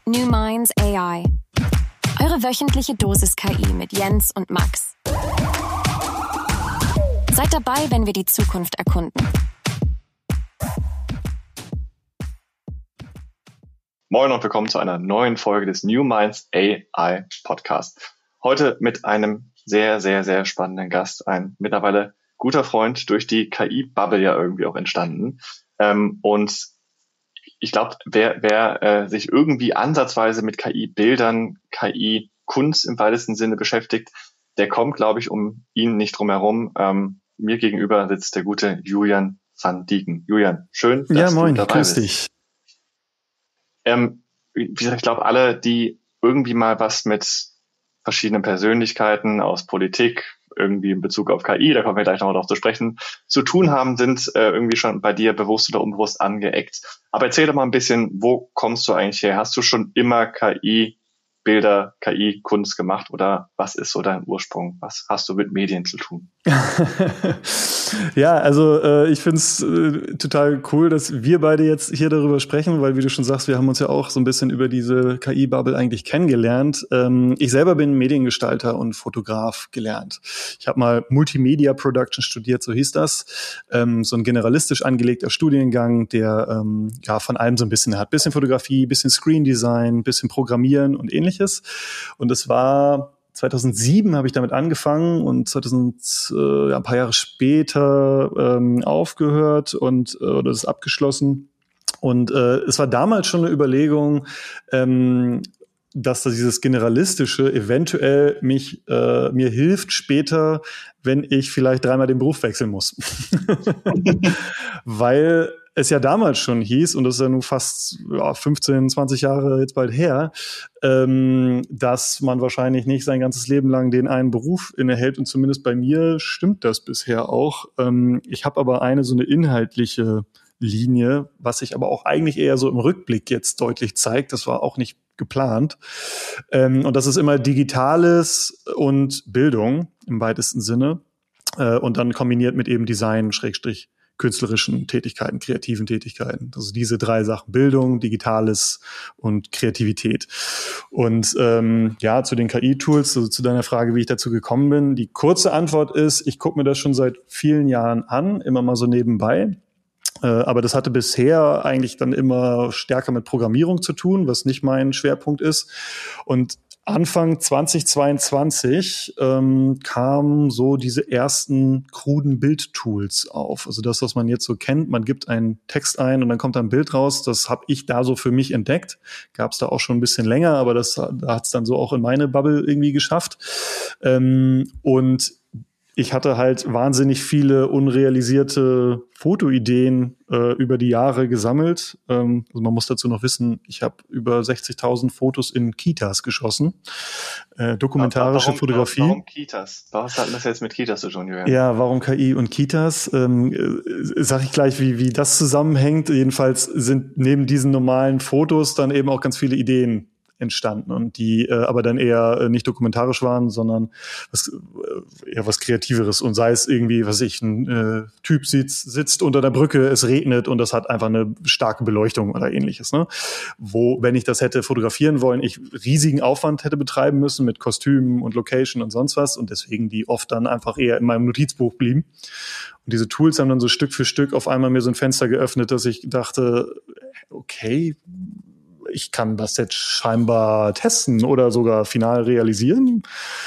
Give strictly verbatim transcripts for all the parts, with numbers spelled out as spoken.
New Minds A I. Eure wöchentliche Dosis K I mit Jens und Max. Seid dabei, wenn wir die Zukunft erkunden. Moin und willkommen zu einer neuen Folge des New Minds A I Podcast. Heute mit einem sehr, sehr, sehr spannenden Gast, ein mittlerweile guter Freund, durch die K I-Bubble ja irgendwie auch entstanden. Ähm, und ich glaube, wer, wer äh, sich irgendwie ansatzweise mit K I-Bildern, K I-Kunst im weitesten Sinne beschäftigt, der kommt, glaube ich, um ihn nicht drum herum. Ähm, mir gegenüber sitzt der gute Julian van Dieken. Julian, schön, dass ja, moin, du dabei grüß bist. Dich. Ähm, wie gesagt, ich glaube, alle, die irgendwie mal was mit verschiedenen Persönlichkeiten aus Politik, irgendwie in Bezug auf K I, da kommen wir gleich nochmal drauf zu sprechen, zu tun haben, sind äh, irgendwie schon bei dir bewusst oder unbewusst angeeckt. Aber erzähl doch mal ein bisschen, wo kommst du eigentlich her? Hast du schon immer K I-Bilder, K I-Kunst gemacht oder was ist so dein Ursprung? Was hast du mit Medien zu tun? Ja, also äh, ich find's äh, total cool, dass wir beide jetzt hier darüber sprechen, weil, wie du schon sagst, wir haben uns ja auch so ein bisschen über diese K I-Bubble eigentlich kennengelernt. Ähm, ich selber bin Mediengestalter und Fotograf gelernt. Ich habe mal Multimedia Production studiert, so hieß das. Ähm, so ein generalistisch angelegter Studiengang, der ähm, ja von allem so ein bisschen hat. Bisschen Fotografie, bisschen Screen Design, bisschen Programmieren und ähnliches. Und es war zweitausendsieben habe ich damit angefangen und zweitausend, äh, ja, ein paar Jahre später ähm, aufgehört und äh, oder das abgeschlossen. Und äh, es war damals schon eine Überlegung, ähm, dass dieses Generalistische eventuell mich äh, mir hilft später, wenn ich vielleicht dreimal den Beruf wechseln muss. Weil es ja damals schon hieß, und das ist ja nun fast ja, fünfzehn, zwanzig Jahre jetzt bald her, ähm, dass man wahrscheinlich nicht sein ganzes Leben lang den einen Beruf innehält. Und zumindest bei mir stimmt das bisher auch. Ähm, ich habe aber eine so eine inhaltliche Linie, was sich aber auch eigentlich eher so im Rückblick jetzt deutlich zeigt. Das war auch nicht geplant. Ähm, und das ist immer Digitales und Bildung im weitesten Sinne. Äh, und dann kombiniert mit eben Design, Schrägstrich, künstlerischen Tätigkeiten, kreativen Tätigkeiten. Also diese drei Sachen: Bildung, Digitales und Kreativität. Und ähm, ja, zu den K I-Tools, also zu deiner Frage, wie ich dazu gekommen bin. Die kurze Antwort ist, ich gucke mir das schon seit vielen Jahren an, immer mal so nebenbei. Äh, aber das hatte bisher eigentlich dann immer stärker mit Programmierung zu tun, was nicht mein Schwerpunkt ist. Und Anfang zweitausendzweiundzwanzig ähm, kamen so diese ersten kruden Bildtools auf. Also das, was man jetzt so kennt, man gibt einen Text ein und dann kommt da ein Bild raus. Das habe ich da so für mich entdeckt. Gab es da auch schon ein bisschen länger, aber das da hat es dann so auch in meine Bubble irgendwie geschafft. Ähm, und ich hatte halt wahnsinnig viele unrealisierte Fotoideen äh, über die Jahre gesammelt. Ähm, also man muss dazu noch wissen, ich habe über sechzigtausend Fotos in Kitas geschossen. Äh, dokumentarische warum, Fotografie. Warum, warum Kitas? Was hat das jetzt mit Kitas zu tun, Julian? Ja, warum K I und Kitas? Ähm, äh, sag ich gleich, wie, wie das zusammenhängt. Jedenfalls sind neben diesen normalen Fotos dann eben auch ganz viele Ideen entstanden und die äh, aber dann eher äh, nicht dokumentarisch waren, sondern was, äh, eher was Kreativeres. Und sei es irgendwie, was ich, ein äh, Typ sitzt, sitzt unter der Brücke, es regnet und das hat einfach eine starke Beleuchtung oder ähnliches. Ne? Wo, wenn ich das hätte fotografieren wollen, ich riesigen Aufwand hätte betreiben müssen mit Kostümen und Location und sonst was und deswegen die oft dann einfach eher in meinem Notizbuch blieben. Und diese Tools haben dann so Stück für Stück auf einmal mir so ein Fenster geöffnet, dass ich dachte, okay, ich kann das jetzt scheinbar testen oder sogar final realisieren.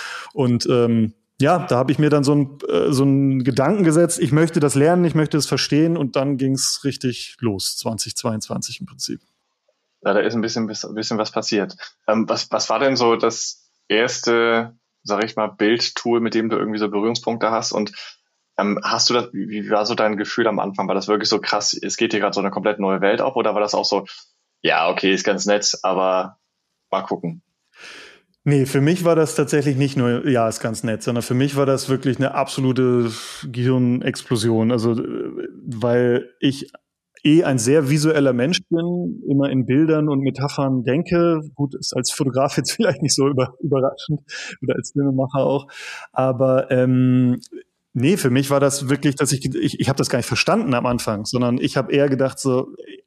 Und ähm, ja, da habe ich mir dann so ein äh, so einen Gedanken gesetzt, ich möchte das lernen, ich möchte es verstehen und dann ging es richtig los, zweitausendzweiundzwanzig im Prinzip. Ja, da ist ein bisschen, ein bisschen was passiert. Ähm, was, was war denn so das erste, sag ich mal, Bildtool, mit dem du irgendwie so Berührungspunkte hast? Und ähm, hast du das, wie, wie war so dein Gefühl am Anfang? War das wirklich so krass, es geht hier gerade so eine komplett neue Welt auf oder war das auch so, ja, okay, ist ganz nett, aber mal gucken? Nee, für mich war das tatsächlich nicht nur, ja, ist ganz nett, sondern für mich war das wirklich eine absolute Gehirnexplosion. Also, weil ich eh ein sehr visueller Mensch bin, immer in Bildern und Metaphern denke. Gut, ist als Fotograf jetzt vielleicht nicht so über, überraschend oder als Filmemacher auch, aber ähm, nee, für mich war das wirklich, dass ich, ich, ich habe das gar nicht verstanden am Anfang, sondern ich habe eher gedacht so,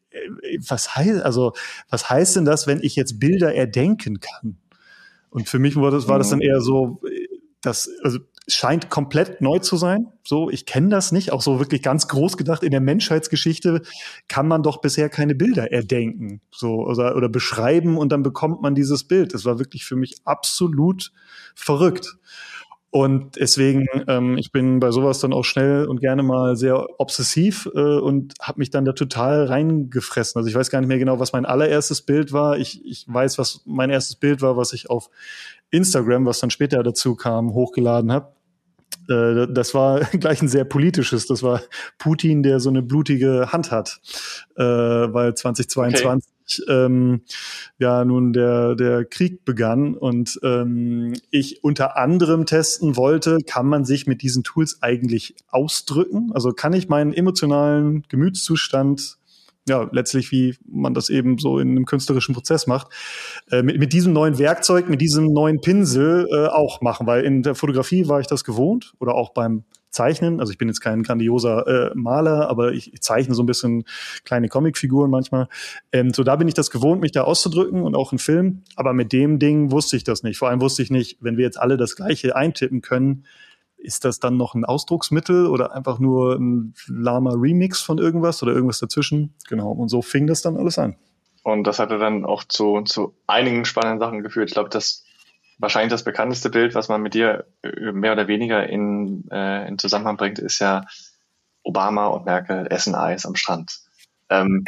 was heißt, also, was heißt denn das, wenn ich jetzt Bilder erdenken kann? Und für mich war das, war das dann eher so, das, also, es scheint komplett neu zu sein. So, ich kenne das nicht. Auch so wirklich ganz groß gedacht, in der Menschheitsgeschichte kann man doch bisher keine Bilder erdenken. So, oder, oder beschreiben und dann bekommt man dieses Bild. Das war wirklich für mich absolut verrückt. Und deswegen, ähm, ich bin bei sowas dann auch schnell und gerne mal sehr obsessiv äh, und habe mich dann da total reingefressen. Also ich weiß gar nicht mehr genau, was mein allererstes Bild war. Ich, ich weiß, was mein erstes Bild war, was ich auf Instagram, was dann später dazu kam, hochgeladen habe. Äh, das war gleich ein sehr politisches. Das war Putin, der so eine blutige Hand hat, äh, weil zweitausendzweiundzwanzig okay. ähm, ja nun der der Krieg begann und ähm, ich unter anderem testen wollte, kann man sich mit diesen Tools eigentlich ausdrücken? Also kann ich meinen emotionalen Gemütszustand, ja, letztlich wie man das eben so in einem künstlerischen Prozess macht, äh, mit, mit diesem neuen Werkzeug, mit diesem neuen Pinsel äh, auch machen, weil in der Fotografie war ich das gewohnt oder auch beim Zeichnen. Also ich bin jetzt kein grandioser äh, Maler, aber ich, ich zeichne so ein bisschen kleine Comicfiguren manchmal. Ähm, so da bin ich das gewohnt, mich da auszudrücken und auch in Film. Aber mit dem Ding wusste ich das nicht. Vor allem wusste ich nicht, wenn wir jetzt alle das Gleiche eintippen können, ist das dann noch ein Ausdrucksmittel oder einfach nur ein lahmer Remix von irgendwas oder irgendwas dazwischen? Genau, und so fing das dann alles an. Und das hatte dann auch zu, zu einigen spannenden Sachen geführt. Ich glaube, das wahrscheinlich das bekannteste Bild, was man mit dir mehr oder weniger in, äh, in Zusammenhang bringt, ist ja Obama und Merkel essen Eis am Strand. Ähm,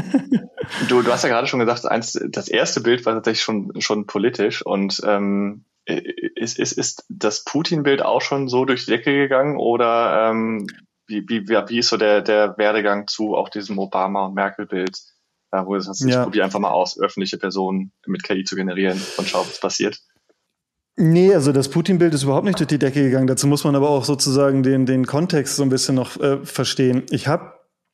du, du hast ja gerade schon gesagt, eins, das erste Bild war tatsächlich schon, schon politisch und ähm, Ist, ist, ist das Putin-Bild auch schon so durch die Decke gegangen oder ähm, wie, wie, wie ist so der, der Werdegang zu auch diesem Obama- und Merkel-Bild, äh, wo du sagst, ich ja. probiere einfach mal aus, öffentliche Personen mit K I zu generieren und schau, was passiert? Nee, also das Putin-Bild ist überhaupt nicht durch die Decke gegangen. Dazu muss man aber auch sozusagen den, den Kontext so ein bisschen noch äh, verstehen. Ich habe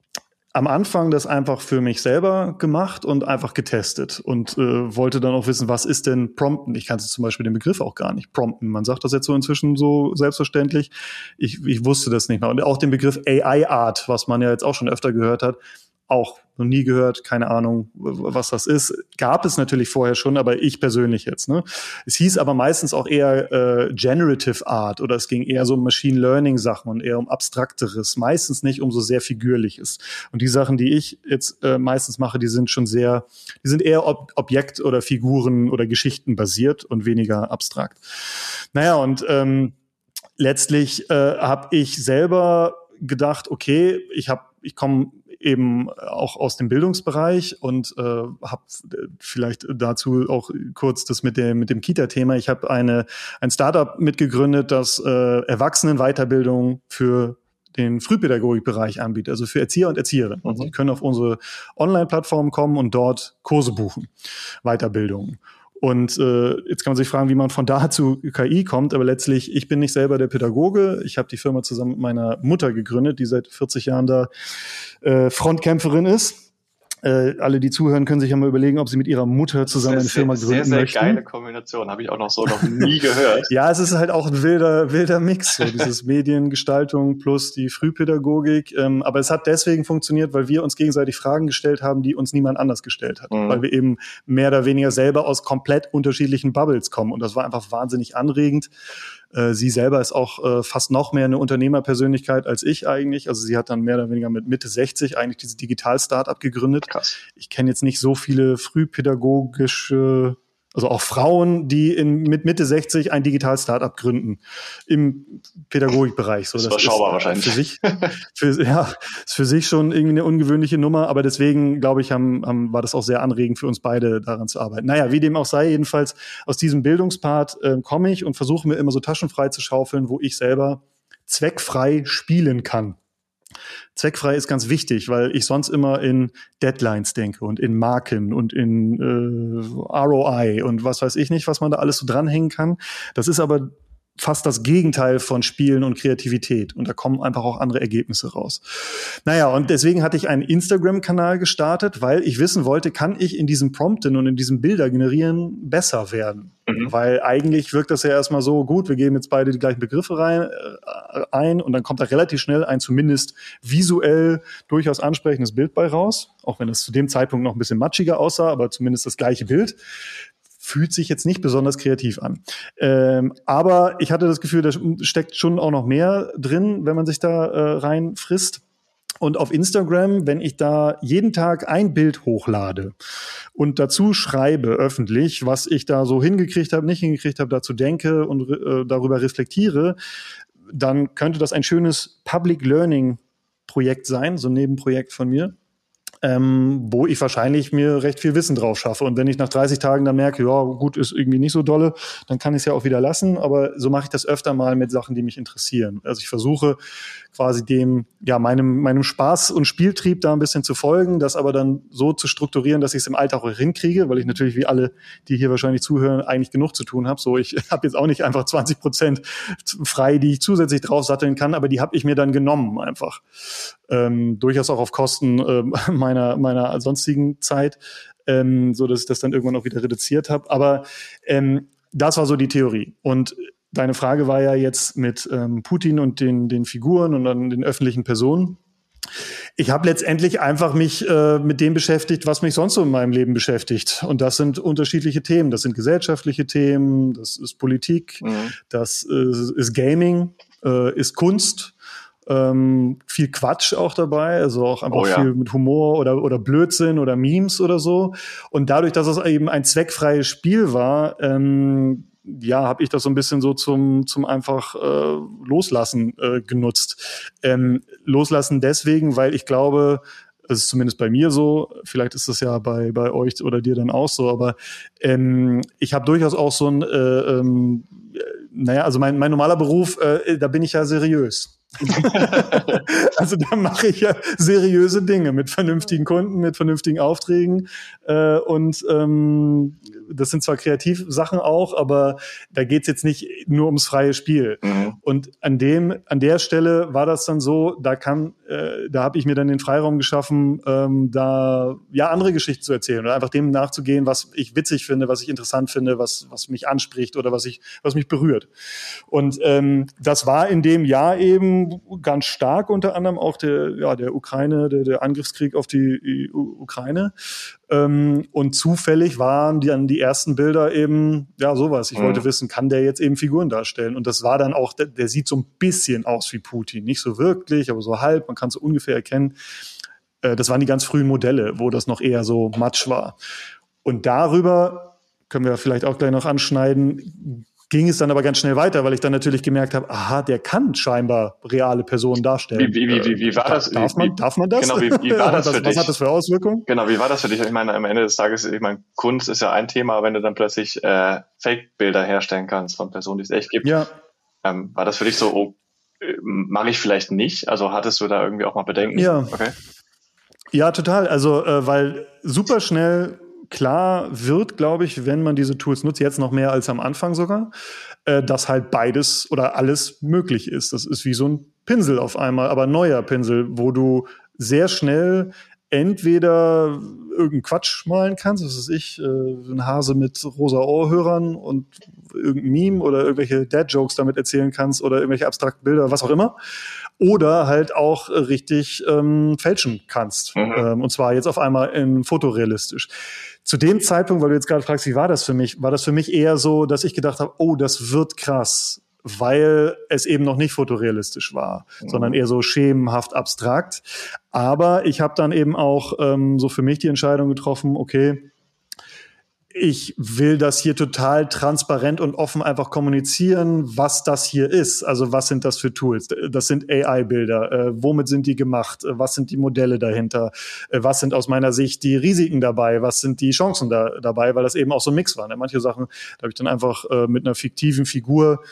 am Anfang das einfach für mich selber gemacht und einfach getestet und äh, wollte dann auch wissen, was ist denn Prompten? Ich kannte zum Beispiel den Begriff auch gar nicht, Prompten. Man sagt das jetzt so inzwischen so selbstverständlich. Ich, ich wusste das nicht mehr. Und auch den Begriff A I-Art, was man ja jetzt auch schon öfter gehört hat, auch noch nie gehört, keine Ahnung, was das ist. Gab es natürlich vorher schon, aber ich persönlich jetzt. Ne? Es hieß aber meistens auch eher äh, Generative Art oder es ging eher so um Machine Learning Sachen und eher um Abstrakteres, meistens nicht um so sehr Figürliches. Und die Sachen, die ich jetzt äh, meistens mache, die sind schon sehr, die sind eher Ob- Objekt- oder Figuren- oder Geschichten basiert und weniger abstrakt. Naja, und ähm, letztlich äh, habe ich selber gedacht, okay, ich habe, ich komme eben auch aus dem Bildungsbereich und äh, habe vielleicht dazu auch kurz das mit dem mit dem Kita-Thema. Ich habe eine ein Startup mitgegründet, das äh, Erwachsenenweiterbildung für den Frühpädagogikbereich anbietet, also für Erzieher und Erzieherinnen. Mhm. Sie können auf unsere Online-Plattform kommen und dort Kurse buchen, Weiterbildungen. Und äh, jetzt kann man sich fragen, wie man von da zu K I kommt, aber letztlich, ich bin nicht selber der Pädagoge. Ich habe die Firma zusammen mit meiner Mutter gegründet, die seit vierzig Jahren da äh, Frontkämpferin ist. Äh, alle, die zuhören, können sich ja mal überlegen, ob sie mit ihrer Mutter zusammen eine Firma gründen möchten. Sehr, sehr geile Kombination, habe ich auch noch so noch nie gehört. Ja, es ist halt auch ein wilder, wilder Mix, so dieses Mediengestaltung plus die Frühpädagogik. Ähm, aber es hat deswegen funktioniert, weil wir uns gegenseitig Fragen gestellt haben, die uns niemand anders gestellt hat. Mhm. Weil wir eben mehr oder weniger selber aus komplett unterschiedlichen Bubbles kommen. Und das war einfach wahnsinnig anregend. Äh, sie selber ist auch äh, fast noch mehr eine Unternehmerpersönlichkeit als ich eigentlich. Also sie hat dann mehr oder weniger mit Mitte sechzig eigentlich dieses Digital-Startup gegründet. Krass. Ich kenne jetzt nicht so viele frühpädagogische, also auch Frauen, die in, mit Mitte sechzig ein Digital-Startup gründen im Pädagogikbereich. So, das ist überschaubar wahrscheinlich. Für sich, für, ja, ist für sich schon irgendwie eine ungewöhnliche Nummer, aber deswegen, glaube ich, haben, haben, war das auch sehr anregend für uns beide, daran zu arbeiten. Naja, wie dem auch sei, jedenfalls aus diesem Bildungspart äh, komme ich und versuche mir immer so taschenfrei zu schaufeln, wo ich selber zweckfrei spielen kann. Zweckfrei ist ganz wichtig, weil ich sonst immer in Deadlines denke und in Marken und in äh, R O I und was weiß ich nicht, was man da alles so dranhängen kann. Das ist aber fast das Gegenteil von Spielen und Kreativität. Und da kommen einfach auch andere Ergebnisse raus. Naja, und deswegen hatte ich einen Instagram-Kanal gestartet, weil ich wissen wollte, kann ich in diesem Prompten und in diesem Bilder generieren besser werden? Mhm. Weil eigentlich wirkt das ja erstmal so, gut, wir geben jetzt beide die gleichen Begriffe rein, äh, ein und dann kommt da relativ schnell ein zumindest visuell durchaus ansprechendes Bild bei raus, auch wenn es zu dem Zeitpunkt noch ein bisschen matschiger aussah, aber zumindest das gleiche Bild. Fühlt sich jetzt nicht besonders kreativ an. Ähm, aber ich hatte das Gefühl, da steckt schon auch noch mehr drin, wenn man sich da äh, reinfrisst. Und auf Instagram, wenn ich da jeden Tag ein Bild hochlade und dazu schreibe öffentlich, was ich da so hingekriegt habe, nicht hingekriegt habe, dazu denke und äh, darüber reflektiere, dann könnte das ein schönes Public Learning Projekt sein, so ein Nebenprojekt von mir. Ähm, wo ich wahrscheinlich mir recht viel Wissen drauf schaffe. Und wenn ich nach dreißig Tagen dann merke, ja gut, ist irgendwie nicht so dolle, dann kann ich es ja auch wieder lassen. Aber so mache ich das öfter mal mit Sachen, die mich interessieren. Also ich versuche quasi dem, ja, meinem, meinem Spaß und Spieltrieb da ein bisschen zu folgen, das aber dann so zu strukturieren, dass ich es im Alltag auch hinkriege, weil ich natürlich wie alle, die hier wahrscheinlich zuhören, eigentlich genug zu tun habe. So, ich habe jetzt auch nicht einfach zwanzig Prozent frei, die ich zusätzlich draufsatteln kann, aber die habe ich mir dann genommen einfach. Ähm, durchaus auch auf Kosten äh, meiner meiner sonstigen Zeit, ähm, so dass ich das dann irgendwann auch wieder reduziert habe. Aber ähm, das war so die Theorie. Und deine Frage war ja jetzt mit ähm, Putin und den den Figuren und dann den öffentlichen Personen. Ich habe letztendlich einfach mich äh, mit dem beschäftigt, was mich sonst so in meinem Leben beschäftigt. Und das sind unterschiedliche Themen. Das sind gesellschaftliche Themen, das ist Politik, mhm. das ist, ist Gaming, äh, ist Kunst. Ähm, viel Quatsch auch dabei, also auch einfach oh, ja. viel mit Humor oder oder Blödsinn oder Memes oder so. Und dadurch, dass es eben ein zweckfreies Spiel war, ähm, ja, habe ich das so ein bisschen so zum zum einfach äh, Loslassen äh, genutzt. Ähm, loslassen deswegen, weil ich glaube, das ist zumindest bei mir so, vielleicht ist das ja bei bei euch oder dir dann auch so, aber ähm, ich habe durchaus auch so ein, äh, ähm, naja, also mein mein normaler Beruf, äh, da bin ich ja seriös. Also da mache ich ja seriöse Dinge mit vernünftigen Kunden, mit vernünftigen Aufträgen äh, und ähm, das sind zwar Kreativsachen auch, aber da geht's jetzt nicht nur ums freie Spiel. Mhm. Und an dem, an der Stelle war das dann so, da kann, äh, da habe ich mir dann den Freiraum geschaffen, ähm, da ja andere Geschichten zu erzählen oder einfach dem nachzugehen, was ich witzig finde, was ich interessant finde, was was mich anspricht oder was ich was mich berührt. Und ähm, das war in dem Jahr eben ganz stark, unter anderem auch der ja der Ukraine, der, der Angriffskrieg auf die, die Ukraine. Ähm, und zufällig waren die dann die ersten Bilder eben, ja, sowas. Ich mhm. wollte wissen, kann der jetzt eben Figuren darstellen? Und das war dann auch, der, der sieht so ein bisschen aus wie Putin. Nicht so wirklich, aber so halb, man kann es so ungefähr erkennen. Äh, das waren die ganz frühen Modelle, wo das noch eher so matsch war. Und darüber, können wir vielleicht auch gleich noch anschneiden, ging es dann aber ganz schnell weiter, weil ich dann natürlich gemerkt habe, aha, der kann scheinbar reale Personen darstellen. Wie, wie, wie, wie war das? Darf man, wie, darf man das? Genau, wie, wie war das was, für dich? Was hat das für Auswirkungen? Genau, wie war das für dich? Ich meine, am Ende des Tages, ich meine, Kunst ist ja ein Thema, wenn du dann plötzlich äh, Fake-Bilder herstellen kannst von Personen, die es echt gibt. Ja. Ähm, war das für dich so, oh, äh, mache ich vielleicht nicht? Also hattest du da irgendwie auch mal Bedenken? Ja. Okay. Ja, total. Also, äh, weil super schnell klar wird, glaube ich, wenn man diese Tools nutzt, jetzt noch mehr als am Anfang sogar, äh, dass halt beides oder alles möglich ist. Das ist wie so ein Pinsel auf einmal, aber ein neuer Pinsel, wo du sehr schnell entweder irgendeinen Quatsch malen kannst, was weiß ich, äh, ein Hase mit rosa Ohrhörern und irgendein Meme oder irgendwelche Dad-Jokes damit erzählen kannst oder irgendwelche abstrakten Bilder, was auch immer. Oder halt auch richtig ähm, fälschen kannst. Mhm. Ähm, und zwar jetzt auf einmal in fotorealistisch. Zu dem Zeitpunkt, weil du jetzt gerade fragst, wie war das für mich, war das für mich eher so, dass ich gedacht habe, oh, das wird krass, weil es eben noch nicht fotorealistisch war, mhm. sondern eher so schemenhaft abstrakt. Aber ich habe dann eben auch ähm, so für mich die Entscheidung getroffen, okay, ich will das hier total transparent und offen einfach kommunizieren, was das hier ist. Also was sind das für Tools? Das sind A I-Bilder. Äh, womit sind die gemacht? Was sind die Modelle dahinter? Äh, was sind aus meiner Sicht die Risiken dabei? Was sind die Chancen da, dabei? Weil das eben auch so ein Mix war. Ne? Manche Sachen, da habe ich dann einfach äh, mit einer fiktiven Figur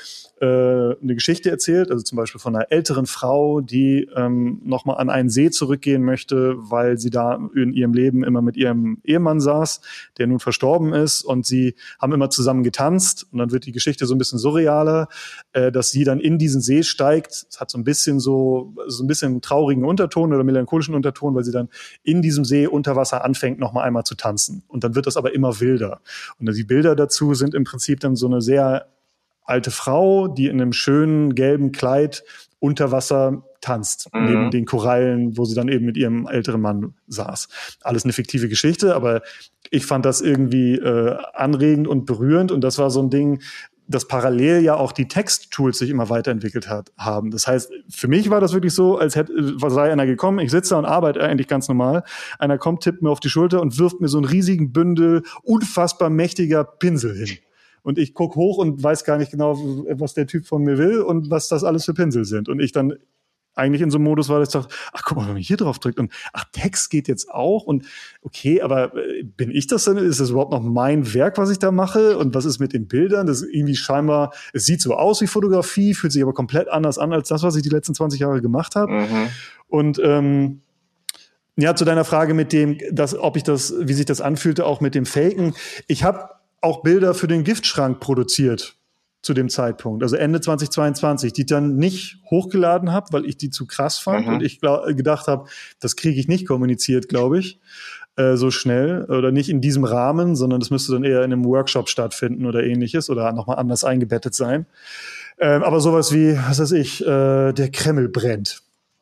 äh, eine Geschichte erzählt, also zum Beispiel von einer älteren Frau, die ähm, nochmal an einen See zurückgehen möchte, weil sie da in ihrem Leben immer mit ihrem Ehemann saß, der nun verstorben ist, und sie haben immer zusammen getanzt, und dann wird die Geschichte so ein bisschen surrealer, äh, dass sie dann in diesen See steigt. Es hat so ein bisschen so, so ein bisschen einen traurigen Unterton oder melancholischen Unterton, weil sie dann in diesem See unter Wasser anfängt, nochmal einmal zu tanzen. Und dann wird das aber immer wilder. Und die Bilder dazu sind im Prinzip dann so eine sehr alte Frau, die in einem schönen gelben Kleid unter Wasser tanzt, mhm. neben den Korallen, wo sie dann eben mit ihrem älteren Mann saß. Alles eine fiktive Geschichte, aber ich fand das irgendwie äh, anregend und berührend, und das war so ein Ding, dass parallel ja auch die Texttools sich immer weiterentwickelt hat, haben. Das heißt, für mich war das wirklich so, als hätte, sei einer gekommen, ich sitze da und arbeite eigentlich ganz normal, einer kommt, tippt mir auf die Schulter und wirft mir so einen riesigen Bündel unfassbar mächtiger Pinsel hin. Und ich guck hoch und weiß gar nicht genau, was der Typ von mir will und was das alles für Pinsel sind. Und ich dann eigentlich in so einem Modus war, dass ich dachte, ach guck mal, wenn man hier drauf drückt und ach, Text geht jetzt auch, und okay, aber bin ich das denn? Ist das überhaupt noch mein Werk, was ich da mache? Und was ist mit den Bildern? Das ist irgendwie scheinbar, es sieht so aus wie Fotografie, fühlt sich aber komplett anders an als das, was ich die letzten zwanzig Jahre gemacht habe. Mhm. Und ähm, ja, zu deiner Frage mit dem, dass, ob ich das, wie sich das anfühlte, auch mit dem Faken. Ich habe auch Bilder für den Giftschrank produziert zu dem Zeitpunkt, also Ende zweitausendzweiundzwanzig, die ich dann nicht hochgeladen habe, weil ich die zu krass fand, mhm. und ich glaub, gedacht habe, das kriege ich nicht kommuniziert, glaube ich, äh, so schnell oder nicht in diesem Rahmen, sondern das müsste dann eher in einem Workshop stattfinden oder ähnliches oder nochmal anders eingebettet sein. Ähm, aber sowas wie, was weiß ich, äh, der Kreml brennt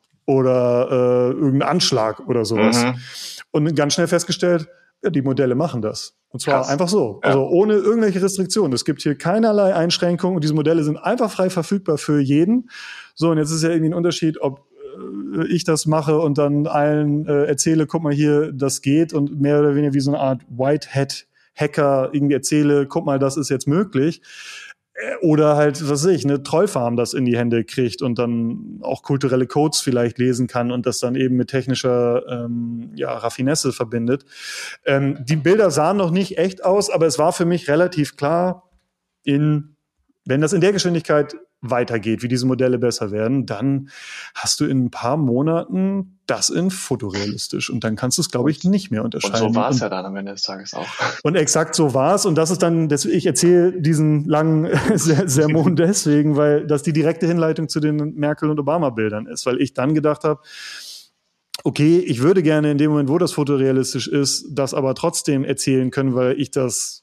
oder äh, irgendein Anschlag oder sowas. Mhm. Und ganz schnell festgestellt, ja, die Modelle machen das. Und zwar Krass. einfach so. Ja. Also ohne irgendwelche Restriktionen. Es gibt hier keinerlei Einschränkungen, und diese Modelle sind einfach frei verfügbar für jeden. So, und jetzt ist ja irgendwie ein Unterschied, ob äh, ich das mache und dann allen äh, erzähle, guck mal hier, das geht, und mehr oder weniger wie so eine Art White-Hat-Hacker irgendwie erzähle, guck mal, das ist jetzt möglich. Oder halt, was weiß ich, eine Trollfarm das in die Hände kriegt und dann auch kulturelle Codes vielleicht lesen kann und das dann eben mit technischer ähm, ja, Raffinesse verbindet. Ähm, die Bilder sahen noch nicht echt aus, aber es war für mich relativ klar, in, wenn das in der Geschwindigkeit weitergeht, wie diese Modelle besser werden, dann hast du in ein paar Monaten das in fotorealistisch, und dann kannst du es, glaube ich, nicht mehr unterscheiden. Und so war es ja dann am Ende des Tages auch. Und exakt so war es, und das ist dann, das, ich erzähle diesen langen Sermon deswegen, weil das die direkte Hinleitung zu den Merkel- und Obama-Bildern ist, weil ich dann gedacht habe, okay, ich würde gerne in dem Moment, wo das fotorealistisch ist, das aber trotzdem erzählen können, weil ich das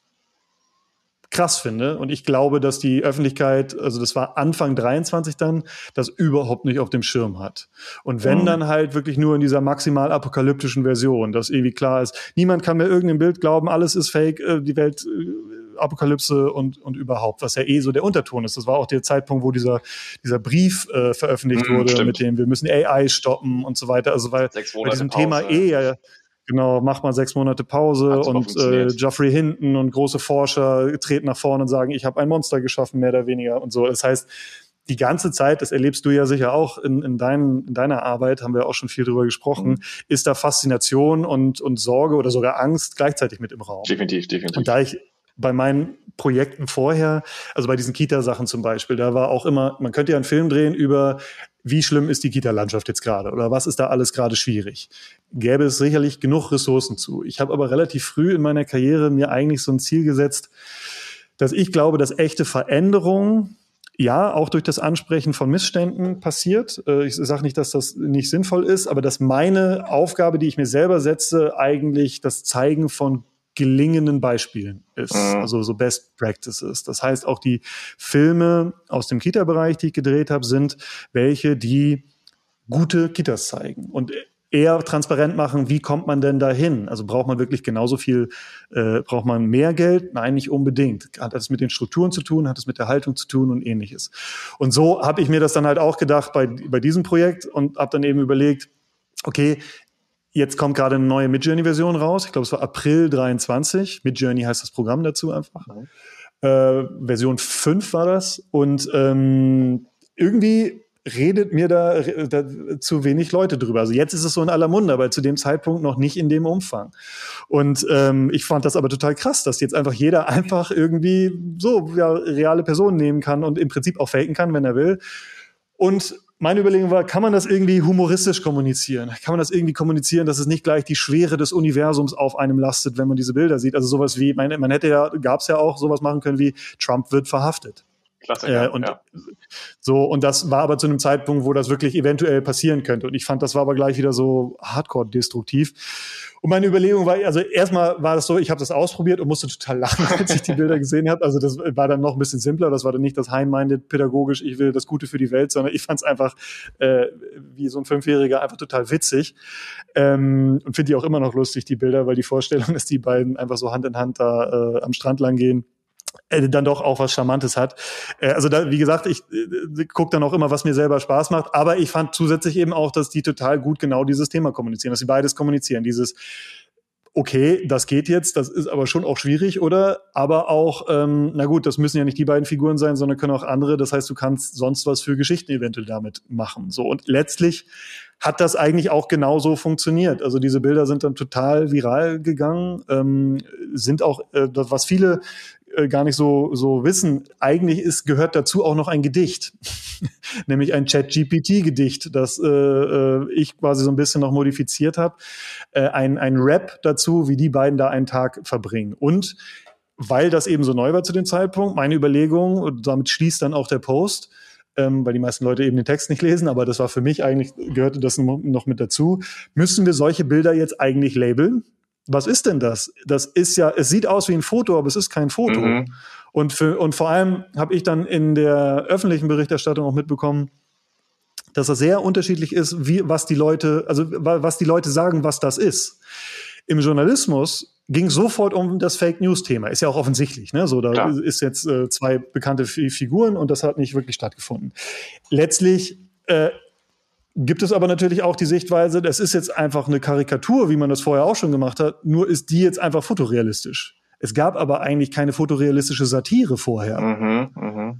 krass finde. Und ich glaube, dass die Öffentlichkeit, also das war Anfang dreiundzwanzig dann, das überhaupt nicht auf dem Schirm hat. Und wenn, mhm. dann halt wirklich nur in dieser maximal apokalyptischen Version, dass irgendwie klar ist, niemand kann mehr irgendein Bild glauben, alles ist fake, die Welt, Apokalypse und, und überhaupt, was ja eh so der Unterton ist. Das war auch der Zeitpunkt, wo dieser, dieser Brief äh, veröffentlicht mhm, wurde, stimmt. mit dem wir müssen A I stoppen und so weiter. Also weil bei diesem Pause. Thema eh ja, genau, macht mal sechs Monate Pause, und äh, Geoffrey Hinton und große Forscher treten nach vorne und sagen, ich habe ein Monster geschaffen, mehr oder weniger und so. Das heißt, die ganze Zeit, das erlebst du ja sicher auch in, in, dein, in deiner Arbeit, haben wir auch schon viel drüber gesprochen, mhm. ist da Faszination und, und Sorge oder sogar Angst gleichzeitig mit im Raum. Definitiv, definitiv. Und da ich bei meinen Projekten vorher, also bei diesen Kita-Sachen zum Beispiel, da war auch immer, man könnte ja einen Film drehen über, wie schlimm ist die Kita-Landschaft jetzt gerade oder was ist da alles gerade schwierig. Gäbe es sicherlich genug Ressourcen zu. Ich habe aber relativ früh in meiner Karriere mir eigentlich so ein Ziel gesetzt, dass ich glaube, dass echte Veränderung ja auch durch das Ansprechen von Missständen passiert. Ich sage nicht, dass das nicht sinnvoll ist, aber dass meine Aufgabe, die ich mir selber setze, eigentlich das Zeigen von gelingenden Beispielen ist, mhm. also so Best Practices. Das heißt, auch die Filme aus dem Kita-Bereich, die ich gedreht habe, sind welche, die gute Kitas zeigen und eher transparent machen, wie kommt man denn dahin? Also braucht man wirklich genauso viel, äh, braucht man mehr Geld? Nein, nicht unbedingt. Hat das mit den Strukturen zu tun, hat es mit der Haltung zu tun und ähnliches. Und so habe ich mir das dann halt auch gedacht bei, bei diesem Projekt und habe dann eben überlegt, okay, jetzt kommt gerade eine neue Midjourney-Version raus. Ich glaube, es war April dreiundzwanzig. Midjourney heißt das Programm dazu einfach. Mhm. Äh, Version fünf war das. Und ähm, irgendwie redet mir da, da zu wenig Leute drüber. Also jetzt ist es so in aller Munde, aber zu dem Zeitpunkt noch nicht in dem Umfang. Und ähm, ich fand das aber total krass, dass jetzt einfach jeder einfach irgendwie so ja, reale Personen nehmen kann und im Prinzip auch faken kann, wenn er will. Und meine Überlegung war, kann man das irgendwie humoristisch kommunizieren? Kann man das irgendwie kommunizieren, dass es nicht gleich die Schwere des Universums auf einem lastet, wenn man diese Bilder sieht? Also sowas wie, man, man hätte ja, gab es ja auch sowas machen können wie Trump wird verhaftet. Klassiker, äh, und ja. So, und das war aber zu einem Zeitpunkt, wo das wirklich eventuell passieren könnte. Und ich fand, das war aber gleich wieder so hardcore-destruktiv. Und meine Überlegung war, also erstmal war das so, ich habe das ausprobiert und musste total lachen, als ich die Bilder gesehen habe. Also das war dann noch ein bisschen simpler. Das war dann nicht das high-minded pädagogisch, ich will das Gute für die Welt, sondern ich fand es einfach äh, wie so ein Fünfjähriger einfach total witzig. Ähm, und finde die auch immer noch lustig, die Bilder, weil die Vorstellung, dass die beiden einfach so Hand in Hand da äh, am Strand lang gehen, dann doch auch was Charmantes hat. Also da, wie gesagt, ich äh, gucke dann auch immer, was mir selber Spaß macht, aber ich fand zusätzlich eben auch, dass die total gut genau dieses Thema kommunizieren, dass sie beides kommunizieren. Dieses, okay, das geht jetzt, das ist aber schon auch schwierig, oder? Aber auch, ähm, na gut, das müssen ja nicht die beiden Figuren sein, sondern können auch andere. Das heißt, du kannst sonst was für Geschichten eventuell damit machen. So, und letztlich hat das eigentlich auch genauso funktioniert. Also diese Bilder sind dann total viral gegangen, ähm, sind auch, äh, das, was viele äh, gar nicht so so wissen, eigentlich ist gehört dazu auch noch ein Gedicht, nämlich ein Chat-G P T-Gedicht, das äh, ich quasi so ein bisschen noch modifiziert habe, äh, ein ein Rap dazu, wie die beiden da einen Tag verbringen. Und weil das eben so neu war zu dem Zeitpunkt, meine Überlegung, und damit schließt dann auch der Post, ähm, weil die meisten Leute eben den Text nicht lesen, aber das war für mich eigentlich, gehörte das noch mit dazu, müssen wir solche Bilder jetzt eigentlich labeln? Was ist denn das? Das ist ja, es sieht aus wie ein Foto, aber es ist kein Foto. Mhm. Und, für, und vor allem habe ich dann in der öffentlichen Berichterstattung auch mitbekommen, dass das sehr unterschiedlich ist, wie, was die Leute, also was die Leute sagen, was das ist. Im Journalismus ging sofort um das Fake-News-Thema. Ist ja auch offensichtlich, ne? So, da Klar. ist jetzt äh, zwei bekannte F- Figuren und das hat nicht wirklich stattgefunden. Letztlich äh, gibt es aber natürlich auch die Sichtweise, das ist jetzt einfach eine Karikatur, wie man das vorher auch schon gemacht hat, nur ist die jetzt einfach fotorealistisch. Es gab aber eigentlich keine fotorealistische Satire vorher. Mhm, mh.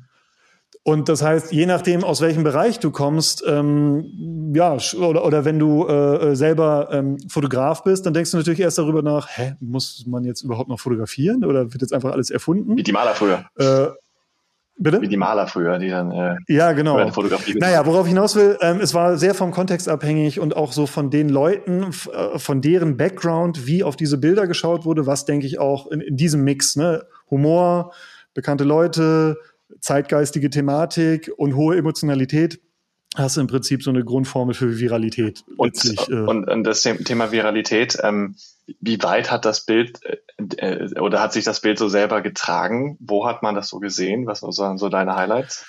Und das heißt, je nachdem, aus welchem Bereich du kommst, ähm, ja, oder, oder wenn du äh, selber ähm, Fotograf bist, dann denkst du natürlich erst darüber nach, hä, muss man jetzt überhaupt noch fotografieren oder wird jetzt einfach alles erfunden? Wie die Maler früher. Äh, Bitte? Wie die Maler früher, die dann äh, ja, genau. über die Fotografie Naja, worauf ich hinaus will, ähm, es war sehr vom Kontext abhängig und auch so von den Leuten, f- äh, von deren Background, wie auf diese Bilder geschaut wurde, was, denke ich, auch in, in diesem Mix, ne? Humor, bekannte Leute, zeitgeistige Thematik und hohe Emotionalität, hast du im Prinzip so eine Grundformel für Viralität. Und, letztlich, äh, und, und das Thema Viralität, ähm, wie weit hat das Bild äh, oder hat sich das Bild so selber getragen? Wo hat man das so gesehen? Was waren so deine Highlights?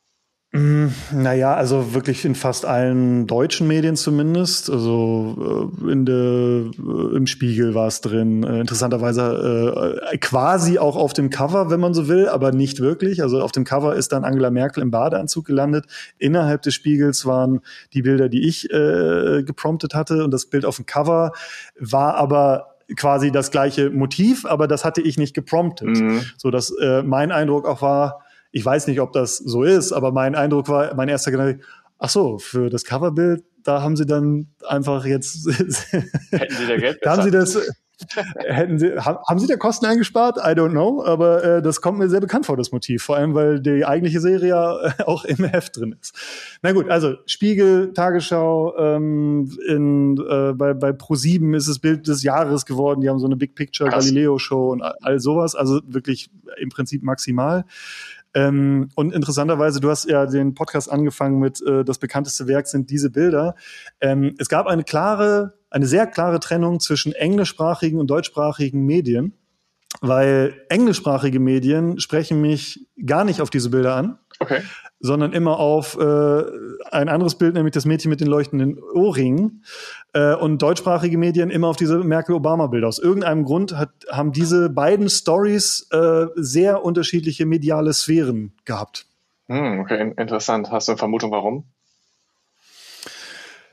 Naja, also wirklich in fast allen deutschen Medien zumindest. Also äh, in der, äh, im Spiegel war es drin. Äh, interessanterweise äh, quasi auch auf dem Cover, wenn man so will, aber nicht wirklich. Also auf dem Cover ist dann Angela Merkel im Badeanzug gelandet. Innerhalb des Spiegels waren die Bilder, die ich äh, gepromptet hatte. Und das Bild auf dem Cover war aber quasi das gleiche Motiv, aber das hatte ich nicht gepromptet. Mhm. So dass äh, mein Eindruck auch war, ich weiß nicht, ob das so ist, aber mein Eindruck war, mein erster Gedanke, ach so, für das Coverbild, da haben sie dann einfach jetzt, hätten sie da Geld da haben sie das, hätten sie, haben sie da Kosten eingespart? I don't know, aber äh, das kommt mir sehr bekannt vor, das Motiv, vor allem, weil die eigentliche Serie ja auch im Heft drin ist. Na gut, also Spiegel, Tagesschau, ähm, in, äh, bei, bei ProSieben ist es Bild des Jahres geworden, die haben so eine Big Picture Galileo Show und all sowas, also wirklich im Prinzip maximal. Ähm, und interessanterweise, du hast ja den Podcast angefangen mit äh, das bekannteste Werk sind diese Bilder. Ähm, es gab eine klare, eine sehr klare Trennung zwischen englischsprachigen und deutschsprachigen Medien, weil englischsprachige Medien sprechen mich gar nicht auf diese Bilder an, okay. sondern immer auf äh, ein anderes Bild, nämlich das Mädchen mit den leuchtenden Ohrringen. Äh, und deutschsprachige Medien immer auf diese Merkel-Obama-Bilder. Aus irgendeinem Grund hat, haben diese beiden Stories äh, sehr unterschiedliche mediale Sphären gehabt. Hm, okay, interessant. Hast du eine Vermutung, warum?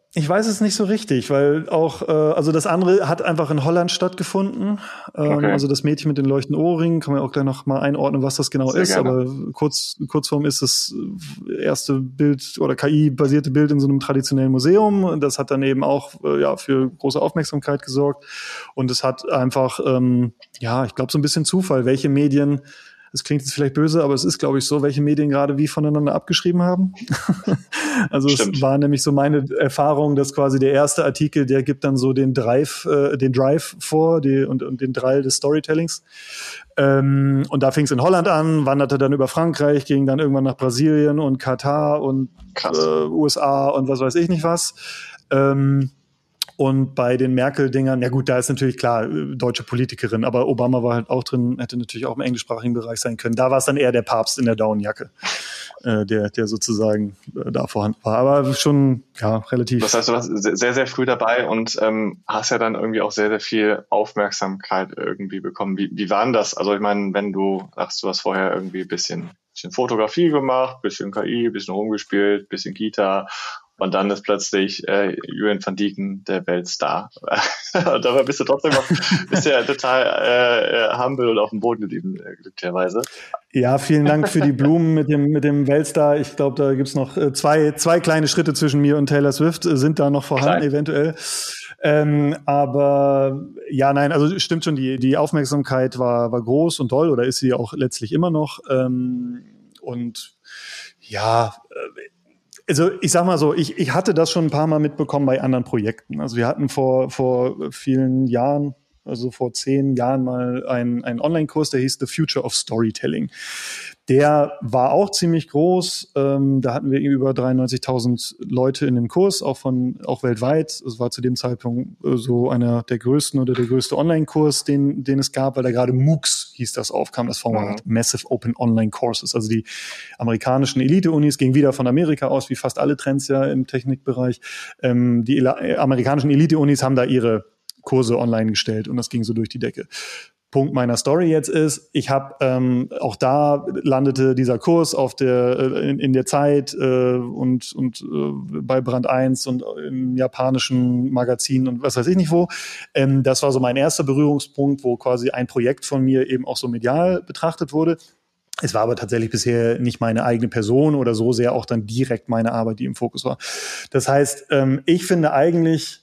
Ich weiß es nicht so richtig, weil auch, äh, also das andere hat einfach in Holland stattgefunden. Ähm, Okay. Also das Mädchen mit den leuchtenden Ohrringen, kann man auch gleich noch mal einordnen, was das genau Sehr ist. gerne. Aber kurz, kurzform ist das erste Bild oder K I-basierte Bild in so einem traditionellen Museum. Das hat dann eben auch äh, ja für große Aufmerksamkeit gesorgt. Und es hat einfach, ähm, ja, ich glaube so ein bisschen Zufall, welche Medien, das klingt jetzt vielleicht böse, aber es ist, glaube ich, so, welche Medien gerade wie voneinander abgeschrieben haben. Also Stimmt. es war nämlich so meine Erfahrung, dass quasi der erste Artikel, der gibt dann so den Drive, äh, den Drive vor die, und, und den Drall des Storytellings. Ähm, und da fing es in Holland an, wanderte dann über Frankreich, ging dann irgendwann nach Brasilien und Katar und Krass. äh, U S A und was weiß ich nicht was. Ähm, Und bei den Merkel-Dingern, ja gut, da ist natürlich klar, äh, deutsche Politikerin, aber Obama war halt auch drin, hätte natürlich auch im englischsprachigen Bereich sein können. Da war es dann eher der Papst in der Daunenjacke, äh, der, der sozusagen äh, da vorhanden war. Aber schon, ja, relativ. Das heißt, du warst sehr, sehr früh dabei und ähm, hast ja dann irgendwie auch sehr, sehr viel Aufmerksamkeit irgendwie bekommen. Wie, wie war denn das? Also ich meine, wenn du sagst, du hast vorher irgendwie ein bisschen, bisschen Fotografie gemacht, bisschen K I, bisschen rumgespielt, bisschen Kita und dann ist plötzlich äh, Julian van Dieken der Weltstar. Und dabei bist du trotzdem noch bist ja total äh, humble und auf dem Boden geblieben, äh, glücklicherweise. Ja, vielen Dank für die Blumen mit dem, mit dem Weltstar. Ich glaube, da gibt's noch äh, zwei, zwei kleine Schritte zwischen mir und Taylor Swift, äh, sind da noch vorhanden, Klein. eventuell. Ähm, aber ja, nein, also stimmt schon, die, die Aufmerksamkeit war, war groß und toll oder ist sie auch letztlich immer noch. Ähm, und ja, äh, also ich sag mal so, ich, ich hatte das schon ein paar Mal mitbekommen bei anderen Projekten. Also wir hatten vor, vor vielen Jahren, also vor zehn Jahren mal einen, einen Online-Kurs, der hieß The Future of Storytelling. Der war auch ziemlich groß. Ähm, da hatten wir über dreiundneunzigtausend Leute in dem Kurs, auch von auch weltweit. Es war zu dem Zeitpunkt äh, so einer der größten oder der größte Online-Kurs, den, den es gab, weil da gerade MOOCs hieß das aufkam, das Format, mhm. Massive Open Online Courses. Also die amerikanischen Elite-Unis gingen wieder von Amerika aus, wie fast alle Trends ja im Technikbereich. Ähm, die Eli- amerikanischen Elite-Unis haben da ihre Kurse online gestellt und das ging so durch die Decke. Punkt meiner Story jetzt ist, ich habe ähm, auch da landete dieser Kurs auf der äh, in, in der Zeit äh, und und äh, bei Brand eins und im japanischen Magazin und was weiß ich nicht wo. Ähm, das war so mein erster Berührungspunkt, wo quasi ein Projekt von mir eben auch so medial betrachtet wurde. Es war aber tatsächlich bisher nicht meine eigene Person oder so sehr auch dann direkt meine Arbeit, die im Fokus war. Das heißt, ähm, ich finde eigentlich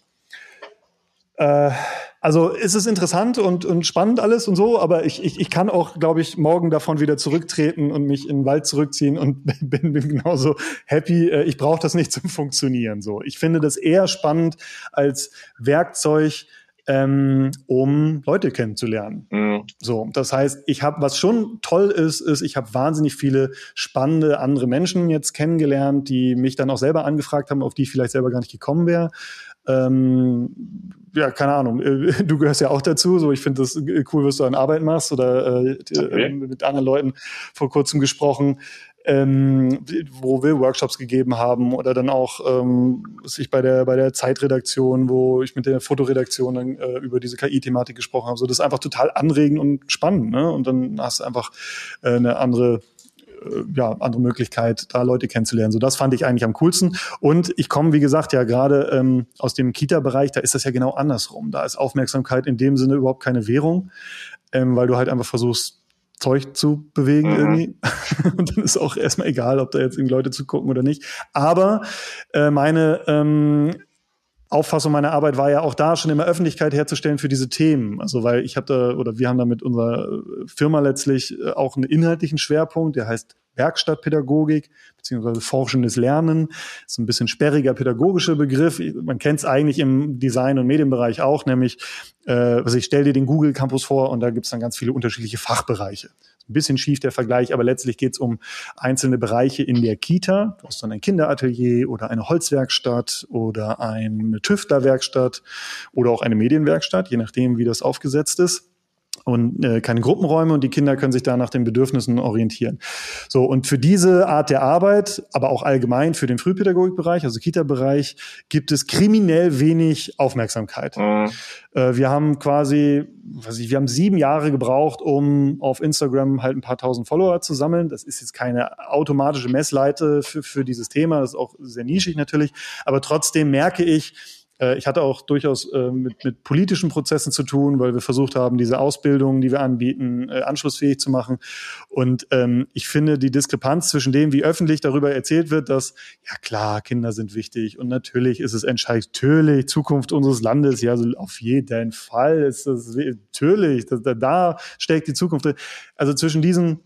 äh, Also es ist interessant und, und spannend alles und so, aber ich, ich, ich kann auch, glaube ich, morgen davon wieder zurücktreten und mich in den Wald zurückziehen und bin, bin genauso happy. Ich brauche das nicht zum Funktionieren. So, ich finde das eher spannend als Werkzeug, ähm, um Leute kennenzulernen. Mhm. So, das heißt, ich habe, was schon toll ist, ist, ich habe wahnsinnig viele spannende andere Menschen jetzt kennengelernt, die mich dann auch selber angefragt haben, auf die ich vielleicht selber gar nicht gekommen wäre. Ähm, ja, keine Ahnung, du gehörst ja auch dazu, so ich finde das cool, was du an Arbeit machst oder äh, okay. mit anderen Leuten vor kurzem gesprochen, ähm, wo wir Workshops gegeben haben oder dann auch ähm, was ich bei der bei der Zeitredaktion, wo ich mit der Fotoredaktion dann äh, über diese K I-Thematik gesprochen habe, so das ist einfach total anregend und spannend, ne? Und dann hast du einfach äh, eine andere ja, andere Möglichkeit, da Leute kennenzulernen. So, das fand ich eigentlich am coolsten. Und ich komme, wie gesagt, ja gerade ähm, aus dem Kita-Bereich, da ist das ja genau andersrum. Da ist Aufmerksamkeit in dem Sinne überhaupt keine Währung, ähm, weil du halt einfach versuchst, Zeug zu bewegen mhm. irgendwie. Und dann ist auch erstmal egal, ob da jetzt irgendwie Leute zugucken oder nicht. Aber äh, meine ähm, Auffassung meiner Arbeit war ja auch da, schon immer Öffentlichkeit herzustellen für diese Themen. Also weil ich habe da, oder wir haben da mit unserer Firma letztlich auch einen inhaltlichen Schwerpunkt, der heißt Werkstattpädagogik beziehungsweise forschendes Lernen. Das ist ein bisschen sperriger pädagogischer Begriff. Man kennt es eigentlich im Design- und Medienbereich auch, nämlich, äh, also ich stelle dir den Google Campus vor und da gibt es dann ganz viele unterschiedliche Fachbereiche. Ein bisschen schief der Vergleich, aber letztlich geht es um einzelne Bereiche in der Kita. Du hast dann ein Kinderatelier oder eine Holzwerkstatt oder eine Tüftlerwerkstatt oder auch eine Medienwerkstatt, je nachdem, wie das aufgesetzt ist. und äh, keine Gruppenräume und die Kinder können sich da nach den Bedürfnissen orientieren. So, und für diese Art der Arbeit, aber auch allgemein für den Frühpädagogikbereich, also Kita-Bereich, gibt es kriminell wenig Aufmerksamkeit. Mhm. Äh, wir haben quasi, weiß ich, wir haben sieben Jahre gebraucht, um auf Instagram halt ein paar tausend Follower zu sammeln. Das ist jetzt keine automatische Messleite für, für dieses Thema, das ist auch sehr nischig natürlich, aber trotzdem merke ich, ich hatte auch durchaus äh, mit, mit politischen Prozessen zu tun, weil wir versucht haben, diese Ausbildung, die wir anbieten, äh, anschlussfähig zu machen. Und ähm, ich finde die Diskrepanz zwischen dem, wie öffentlich darüber erzählt wird, dass, ja klar, Kinder sind wichtig und natürlich ist es entscheidend, natürlich Zukunft unseres Landes, ja, also auf jeden Fall ist das natürlich, da, da steckt die Zukunft. Also zwischen diesen